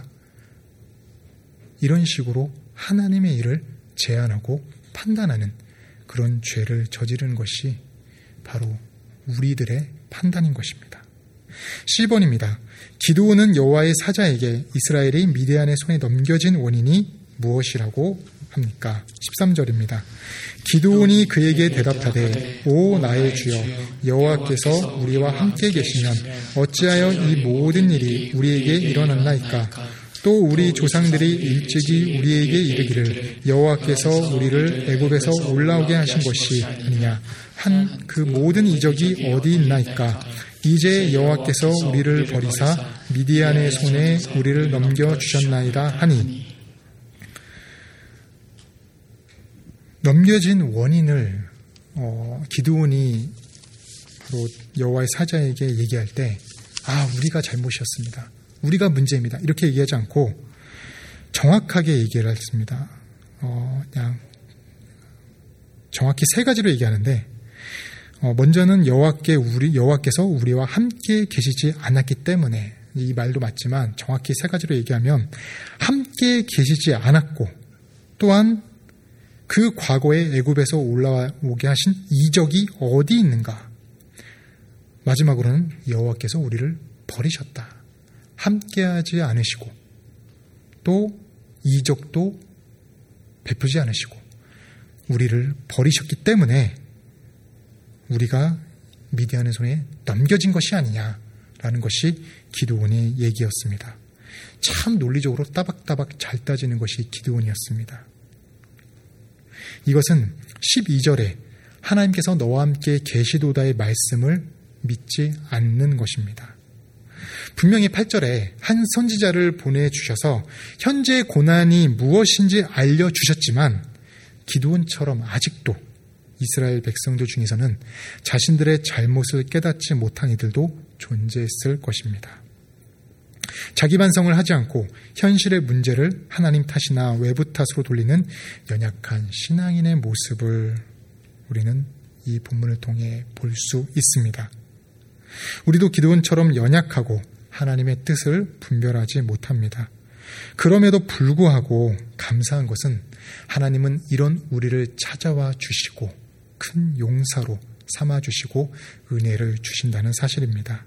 B: 이런 식으로 하나님의 일을 제한하고 판단하는 그런 죄를 저지르는 것이 바로 우리들의 판단인 것입니다. 십 번입니다. 기드온은 여호와의 사자에게 이스라엘이 미디안의 손에 넘겨진 원인이 무엇이라고 합니까? 십삼 절입니다. 기드온이 그에게 대답하되 오 나의 주여 여호와께서 우리와 함께 계시면 어찌하여 이 모든 일이 우리에게 일어났나이까? 또 우리 조상들이 일찍이 우리에게 이르기를 여호와께서 우리를 애굽에서 올라오게 하신 것이 아니냐 한 그 모든 이적이 어디 있나이까. 이제 여호와께서 우리를 버리사 미디안의 손에 우리를 넘겨주셨나이다 하니. 넘겨진 원인을 어, 기드온이 바로 여호와의 사자에게 얘기할 때 아, 우리가 잘못이었습니다. 우리가 문제입니다. 이렇게 얘기하지 않고 정확하게 얘기를 했습니다. 어, 그냥 정확히 세 가지로 얘기하는데 어, 먼저는 여호와께 우리 여호와께서 우리와 함께 계시지 않았기 때문에, 이 말도 맞지만 정확히 세 가지로 얘기하면 함께 계시지 않았고, 또한 그 과거에 애굽에서 올라오게 하신 이적이 어디 있는가. 마지막으로는 여호와께서 우리를 버리셨다. 함께하지 않으시고 또 이적도 베푸지 않으시고 우리를 버리셨기 때문에 우리가 미디안의 손에 넘겨진 것이 아니냐라는 것이 기드온의 얘기였습니다. 참 논리적으로 따박따박 잘 따지는 것이 기드온이었습니다. 이것은 십이 절에 하나님께서 너와 함께 계시도다의 말씀을 믿지 않는 것입니다. 분명히 팔 절에 한 선지자를 보내주셔서 현재의 고난이 무엇인지 알려주셨지만 기드온처럼 아직도 이스라엘 백성들 중에서는 자신들의 잘못을 깨닫지 못한 이들도 존재했을 것입니다. 자기 반성을 하지 않고 현실의 문제를 하나님 탓이나 외부 탓으로 돌리는 연약한 신앙인의 모습을 우리는 이 본문을 통해 볼 수 있습니다. 우리도 기드온처럼 연약하고 하나님의 뜻을 분별하지 못합니다. 그럼에도 불구하고 감사한 것은 하나님은 이런 우리를 찾아와 주시고 큰 용사로 삼아주시고 은혜를 주신다는 사실입니다.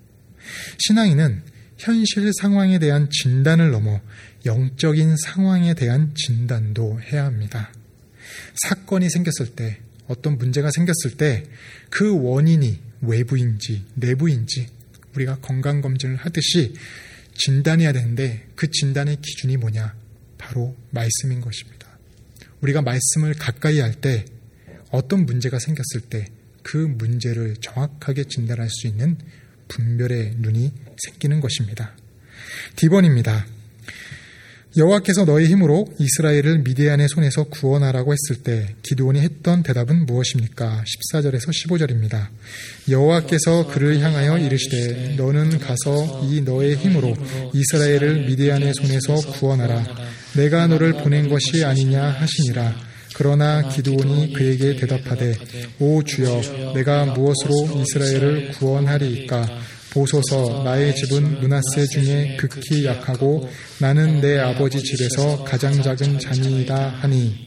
B: 신앙인은 현실 상황에 대한 진단을 넘어 영적인 상황에 대한 진단도 해야 합니다. 사건이 생겼을 때, 어떤 문제가 생겼을 때 그 원인이 외부인지 내부인지 우리가 건강검진을 하듯이 진단해야 되는데, 그 진단의 기준이 뭐냐? 바로 말씀인 것입니다. 우리가 말씀을 가까이 할 때 어떤 문제가 생겼을 때 그 문제를 정확하게 진단할 수 있는 분별의 눈이 생기는 것입니다. 디 번입니다. 여호와께서 너의 힘으로 이스라엘을 미디안의 손에서 구원하라고 했을 때 기드온이 했던 대답은 무엇입니까? 십사 절에서 십오 절입니다. 여호와께서 그를 향하여 이르시되 너는 가서 이 너의 힘으로 이스라엘을 미디안의 손에서 구원하라. 내가 너를 보낸 것이 아니냐 하시니라. 그러나 기드온이 그에게 대답하되 오 주여, 내가 무엇으로 이스라엘을 구원하리이까? 보소서, 나의 집은 므낫세 중에 극히 약하고 나는 내 아버지 집에서 가장 작은 자니이다 하니.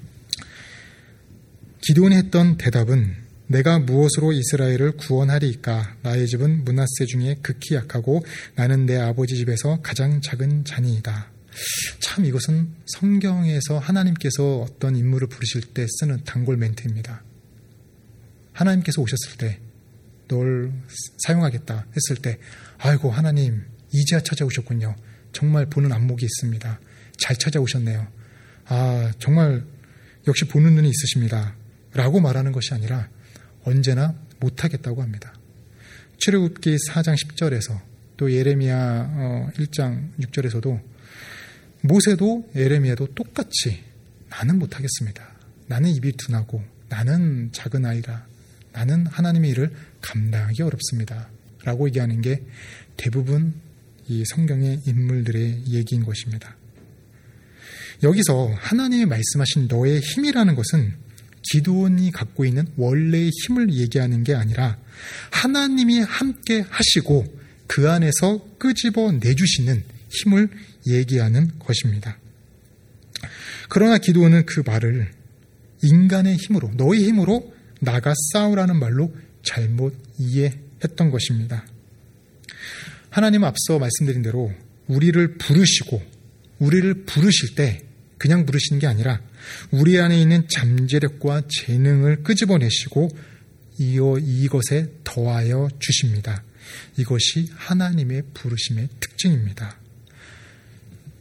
B: 기드온이 했던 대답은 내가 무엇으로 이스라엘을 구원하리이까? 나의 집은 므낫세 중에 극히 약하고 나는 내 아버지 집에서 가장 작은 자니이다. 참, 이것은 성경에서 하나님께서 어떤 인물을 부르실 때 쓰는 단골 멘트입니다. 하나님께서 오셨을 때 널 사용하겠다 했을 때, 아이고 하나님 이제야 찾아오셨군요. 정말 보는 안목이 있습니다. 잘 찾아오셨네요. 아, 정말 역시 보는 눈이 있으십니다. 라고 말하는 것이 아니라 언제나 못하겠다고 합니다. 출애굽기 사 장 십 절에서 또 예레미야 일 장 육 절에서도 모세도 예레미야도 똑같이 나는 못하겠습니다. 나는 입이 둔하고 나는 작은 아이라, 나는 하나님의 일을 감당하기 어렵습니다. 라고 얘기하는 게 대부분 이 성경의 인물들의 얘기인 것입니다. 여기서 하나님이 말씀하신 너의 힘이라는 것은 기드온이 갖고 있는 원래의 힘을 얘기하는 게 아니라 하나님이 함께 하시고 그 안에서 끄집어 내주시는 힘을 얘기하는 것입니다. 그러나 기드온은 그 말을 인간의 힘으로, 너의 힘으로 나가 싸우라는 말로 잘못 이해했던 것입니다. 하나님은 앞서 말씀드린 대로 우리를 부르시고, 우리를 부르실 때 그냥 부르시는 게 아니라 우리 안에 있는 잠재력과 재능을 끄집어내시고 이어 이것에 더하여 주십니다. 이것이 하나님의 부르심의 특징입니다.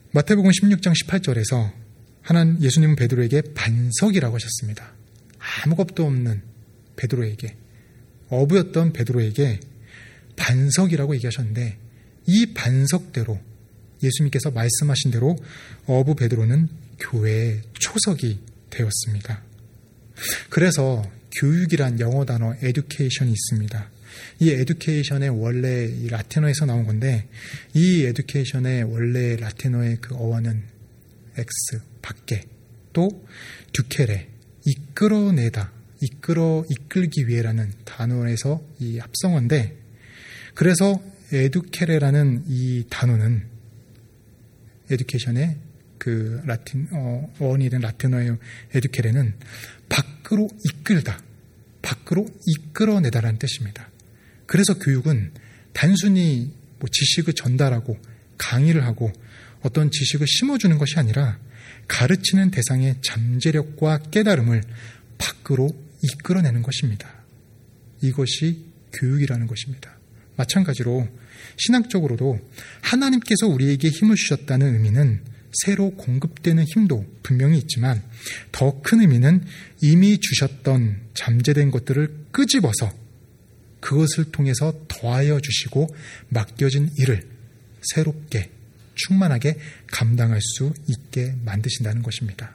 B: 마태복음 십육 장 십팔 절에서 하나님 예수님은 베드로에게 반석이라고 하셨습니다. 아무것도 없는 베드로에게, 어부였던 베드로에게 반석이라고 얘기하셨는데, 이 반석대로 예수님께서 말씀하신 대로 어부 베드로는 교회의 초석이 되었습니다. 그래서 교육이란 영어 단어 education이 있습니다. 이 education의 원래 이 라틴어에서 나온 건데, 이 education의 원래 라틴어의 그 어원은 x, 밖에, 또 ducere, 이끌어내다, 이끌어 이끌기 위해라는 단어에서 이 합성어인데, 그래서 educare라는 이 단어는 education의 그 라틴 어, 어원이 된 라틴어의 educare는 밖으로 이끌다, 밖으로 이끌어내다라는 뜻입니다. 그래서 교육은 단순히 뭐 지식을 전달하고 강의를 하고 어떤 지식을 심어주는 것이 아니라 가르치는 대상의 잠재력과 깨달음을 밖으로 이끌어내는 것입니다. 이것이 교육이라는 것입니다. 마찬가지로 신학적으로도 하나님께서 우리에게 힘을 주셨다는 의미는 새로 공급되는 힘도 분명히 있지만, 더 큰 의미는 이미 주셨던 잠재된 것들을 끄집어서 그것을 통해서 더하여 주시고 맡겨진 일을 새롭게 충만하게 감당할 수 있게 만드신다는 것입니다.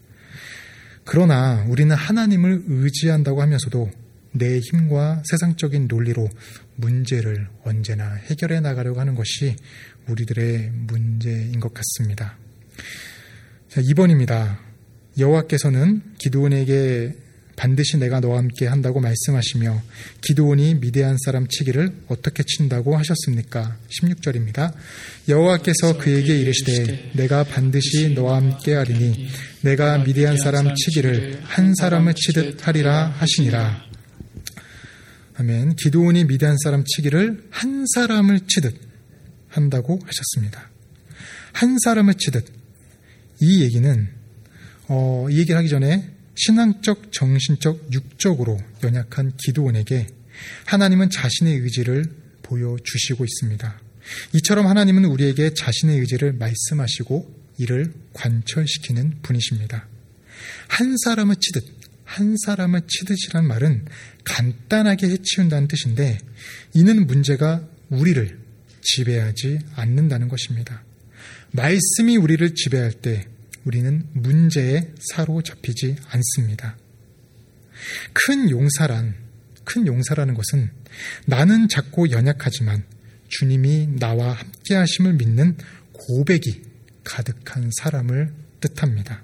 B: 그러나 우리는 하나님을 의지한다고 하면서도 내 힘과 세상적인 논리로 문제를 언제나 해결해 나가려고 하는 것이 우리들의 문제인 것 같습니다. 자, 이 번입니다. 여호와께서는 기드온에게 반드시 내가 너와 함께 한다고 말씀하시며 기드온이 미디안 사람 치기를 어떻게 친다고 하셨습니까? 십육 절입니다. 여호와께서 그에게 이르시되 내가 반드시 너와 함께 하리니 내가 미디안 사람 치기를 한 사람을 치듯 하리라 하시니라. 아멘. 기드온이 미디안 사람 치기를 한 사람을 치듯 한다고 하셨습니다. 한 사람을 치듯. 이 얘기는 어, 이 얘기를 하기 전에 신앙적, 정신적, 육적으로 연약한 기드온에게 하나님은 자신의 의지를 보여주시고 있습니다. 이처럼 하나님은 우리에게 자신의 의지를 말씀하시고 이를 관철시키는 분이십니다. 한 사람을 치듯, 한 사람을 치듯이란 말은 간단하게 해치운다는 뜻인데, 이는 문제가 우리를 지배하지 않는다는 것입니다. 말씀이 우리를 지배할 때 우리는 문제에 사로잡히지 않습니다. 큰 용사란, 큰 용사라는 것은 나는 작고 연약하지만 주님이 나와 함께 하심을 믿는 고백이 가득한 사람을 뜻합니다.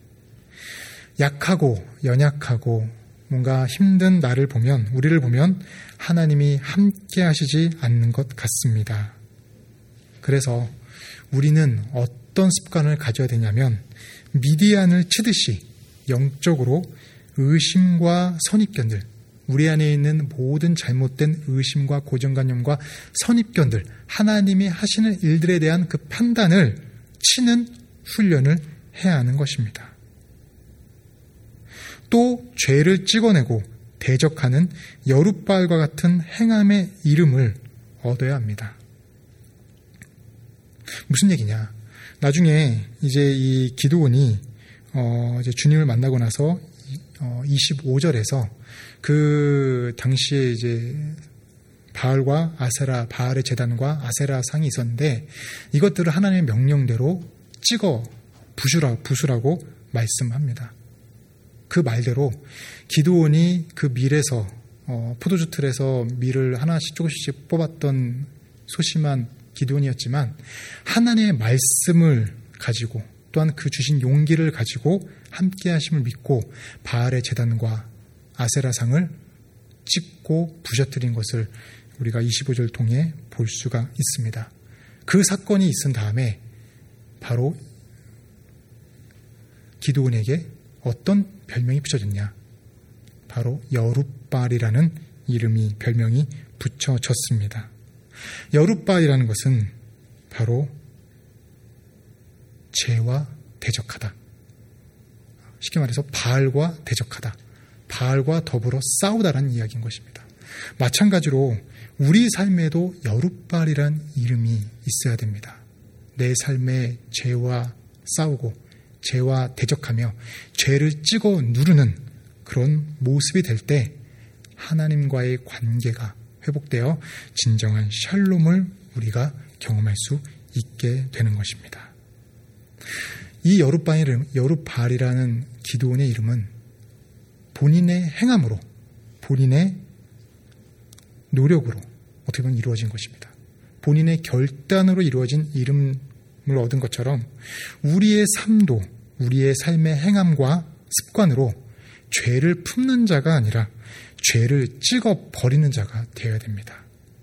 B: 약하고 연약하고 뭔가 힘든 나를 보면, 우리를 보면 하나님이 함께 하시지 않는 것 같습니다. 그래서 우리는 어떤 습관을 가져야 되냐면, 미디안을 치듯이 영적으로 의심과 선입견들, 우리 안에 있는 모든 잘못된 의심과 고정관념과 선입견들, 하나님이 하시는 일들에 대한 그 판단을 치는 훈련을 해야 하는 것입니다. 또 죄를 찍어내고 대적하는 여룻바알과 같은 행함의 이름을 얻어야 합니다. 무슨 얘기냐? 나중에 이제 이 기드온이 어 이제 주님을 만나고 나서 어 이십오 절에서 그 당시에 이제 바알과 아세라, 바알의 제단과 아세라 상이 있었는데, 이것들을 하나님의 명령대로 찍어 부수라, 부수라고 말씀합니다. 그 말대로 기드온이 그 밀에서 어, 포도주 틀에서 밀을 하나씩 조금씩 뽑았던 소심한 기드온이었지만, 하나님의 말씀을 가지고 또한 그 주신 용기를 가지고 함께 하심을 믿고 바알의 제단과 아세라상을 찍고 부셔뜨린 것을 우리가 이십오 절 통해 볼 수가 있습니다. 그 사건이 있은 다음에 바로 기드온에게 어떤 별명이 붙여졌냐? 바로 여룻바알이라는 이름이, 별명이 붙여졌습니다. 여룻바알이라는 것은 바로 죄와 대적하다. 쉽게 말해서 바알과 대적하다. 바알과 더불어 싸우다라는 이야기인 것입니다. 마찬가지로 우리 삶에도 여룻바알이라는 이름이 있어야 됩니다. 내 삶의 죄와 싸우고 죄와 대적하며 죄를 찍어 누르는 그런 모습이 될 때 하나님과의 관계가 회복되어 진정한 샬롬을 우리가 경험할 수 있게 되는 것입니다. 이 여룻바알이라는 기드온의 이름은 본인의 행함으로, 본인의 노력으로 어떻게 보면 이루어진 것입니다. 본인의 결단으로 이루어진 이름을 얻은 것처럼 우리의 삶도 우리의 삶의 행함과 습관으로 죄를 품는 자가 아니라 죄를 찍어버리는 자가 되어야 됩니다.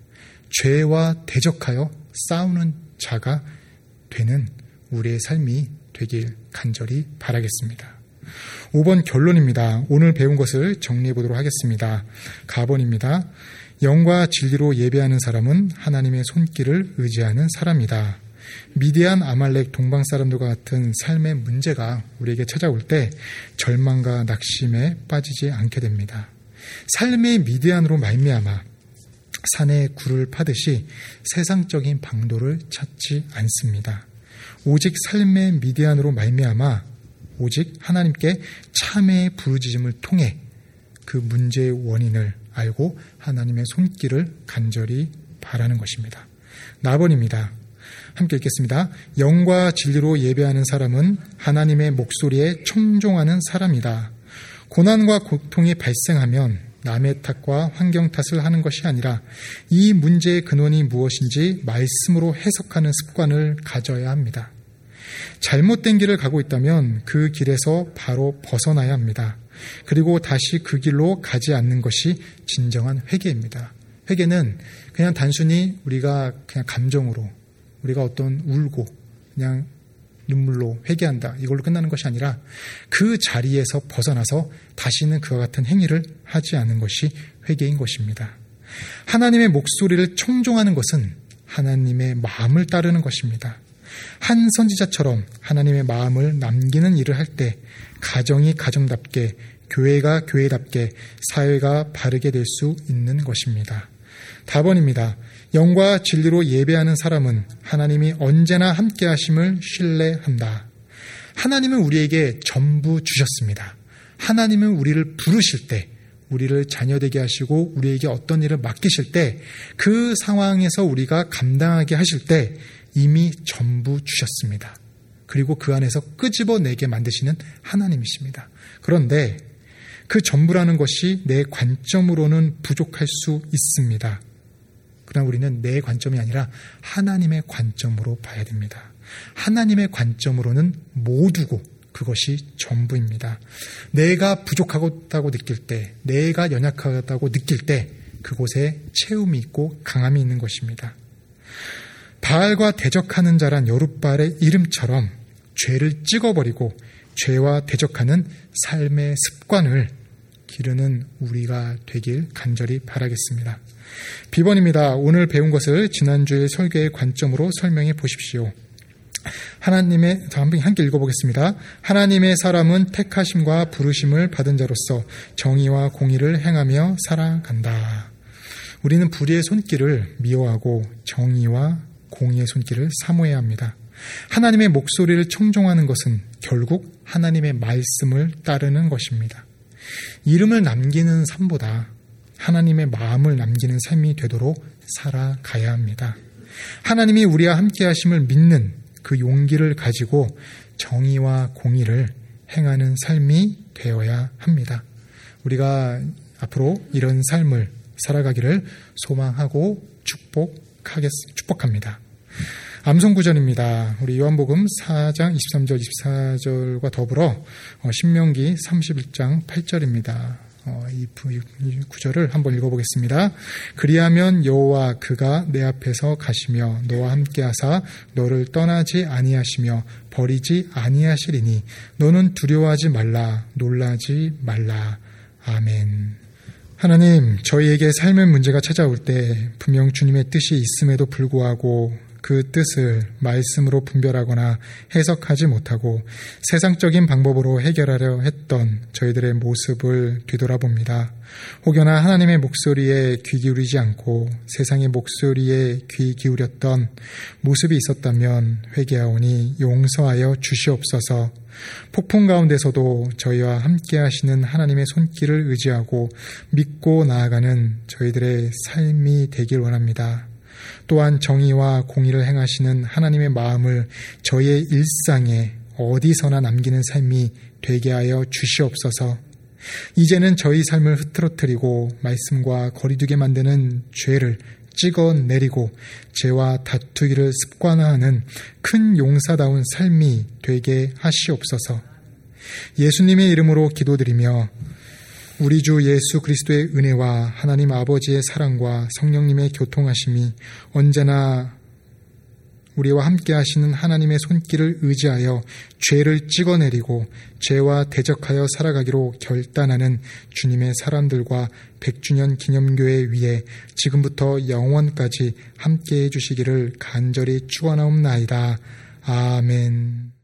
B: 죄와 대적하여 싸우는 자가 되는 우리의 삶이 되길 간절히 바라겠습니다. 오 번 결론입니다. 오늘 배운 것을 정리해 보도록 하겠습니다. 가번입니다. 영과 진리로 예배하는 사람은 하나님의 손길을 의지하는 사람이다. 미디안, 아말렉, 동방 사람들과 같은 삶의 문제가 우리에게 찾아올 때 절망과 낙심에 빠지지 않게 됩니다. 삶의 미디안으로 말미암아 산에 굴을 파듯이 세상적인 방도를 찾지 않습니다. 오직 삶의 미디안으로 말미암아 오직 하나님께 참회의 부르짖음을 통해 그 문제의 원인을 알고 하나님의 손길을 간절히 바라는 것입니다. 나번입니다. 함께 읽겠습니다. 영과 진리로 예배하는 사람은 하나님의 목소리에 청종하는 사람이다. 고난과 고통이 발생하면 남의 탓과 환경 탓을 하는 것이 아니라 이 문제의 근원이 무엇인지 말씀으로 해석하는 습관을 가져야 합니다. 잘못된 길을 가고 있다면 그 길에서 바로 벗어나야 합니다. 그리고 다시 그 길로 가지 않는 것이 진정한 회개입니다. 회개는 그냥 단순히 우리가 그냥 감정으로, 우리가 어떤 울고 그냥 눈물로 회개한다, 이걸로 끝나는 것이 아니라 그 자리에서 벗어나서 다시는 그와 같은 행위를 하지 않는 것이 회개인 것입니다. 하나님의 목소리를 청종하는 것은 하나님의 마음을 따르는 것입니다. 한 선지자처럼 하나님의 마음을 남기는 일을 할 때 가정이 가정답게, 교회가 교회답게, 사회가 바르게 될 수 있는 것입니다. 다번입니다. 영과 진리로 예배하는 사람은 하나님이 언제나 함께 하심을 신뢰한다. 하나님은 우리에게 전부 주셨습니다. 하나님은 우리를 부르실 때, 우리를 자녀되게 하시고 우리에게 어떤 일을 맡기실 때, 그 상황에서 우리가 감당하게 하실 때 이미 전부 주셨습니다. 그리고 그 안에서 끄집어내게 만드시는 하나님이십니다. 그런데 그 전부라는 것이 내 관점으로는 부족할 수 있습니다. 그러나 우리는 내 관점이 아니라 하나님의 관점으로 봐야 됩니다. 하나님의 관점으로는 모두고 그것이 전부입니다. 내가 부족하다고 느낄 때, 내가 연약하다고 느낄 때 그곳에 채움이 있고 강함이 있는 것입니다. 바알과 대적하는 자란 여룻바알의 이름처럼 죄를 찍어버리고 죄와 대적하는 삶의 습관을 기르는 우리가 되길 간절히 바라겠습니다. 비번입니다. 오늘 배운 것을 지난주의 설교의 관점으로 설명해 보십시오. 하나님의, 한번 함께 읽어보겠습니다. 하나님의 사람은 택하심과 부르심을 받은 자로서 정의와 공의를 행하며 살아간다. 우리는 불의의 손길을 미워하고 정의와 공의의 손길을 사모해야 합니다. 하나님의 목소리를 청종하는 것은 결국 하나님의 말씀을 따르는 것입니다. 이름을 남기는 삶보다 하나님의 마음을 남기는 삶이 되도록 살아가야 합니다. 하나님이 우리와 함께 하심을 믿는 그 용기를 가지고 정의와 공의를 행하는 삶이 되어야 합니다. 우리가 앞으로 이런 삶을 살아가기를 소망하고 축복하겠, 축복합니다. 암송구절입니다. 우리 요한복음 사 장 이십삼 절 이십사 절과 더불어 신명기 삼십일 장 팔 절입니다. 이 구절을 한번 읽어보겠습니다. 그리하면 여호와 그가 내 앞에서 가시며 너와 함께하사 너를 떠나지 아니하시며 버리지 아니하시리니 너는 두려워하지 말라, 놀라지 말라. 아멘. 하나님, 저희에게 삶의 문제가 찾아올 때 분명 주님의 뜻이 있음에도 불구하고 그 뜻을 말씀으로 분별하거나 해석하지 못하고 세상적인 방법으로 해결하려 했던 저희들의 모습을 뒤돌아봅니다. 혹여나 하나님의 목소리에 귀 기울이지 않고 세상의 목소리에 귀 기울였던 모습이 있었다면 회개하오니 용서하여 주시옵소서. 폭풍 가운데서도 저희와 함께 하시는 하나님의 손길을 의지하고 믿고 나아가는 저희들의 삶이 되길 원합니다. 또한 정의와 공의를 행하시는 하나님의 마음을 저희의 일상에 어디서나 남기는 삶이 되게 하여 주시옵소서. 이제는 저희 삶을 흐트러뜨리고 말씀과 거리두게 만드는 죄를 찍어내리고 죄와 다투기를 습관화하는 큰 용사다운 삶이 되게 하시옵소서. 예수님의 이름으로 기도드리며 우리 주 예수 그리스도의 은혜와 하나님 아버지의 사랑과 성령님의 교통하심이 언제나 우리와 함께 하시는 하나님의 손길을 의지하여 죄를 찍어내리고 죄와 대적하여 살아가기로 결단하는 주님의 사람들과 백 주년 기념교회 위에 지금부터 영원까지 함께해 주시기를 간절히 축원하옵나이다. 아멘.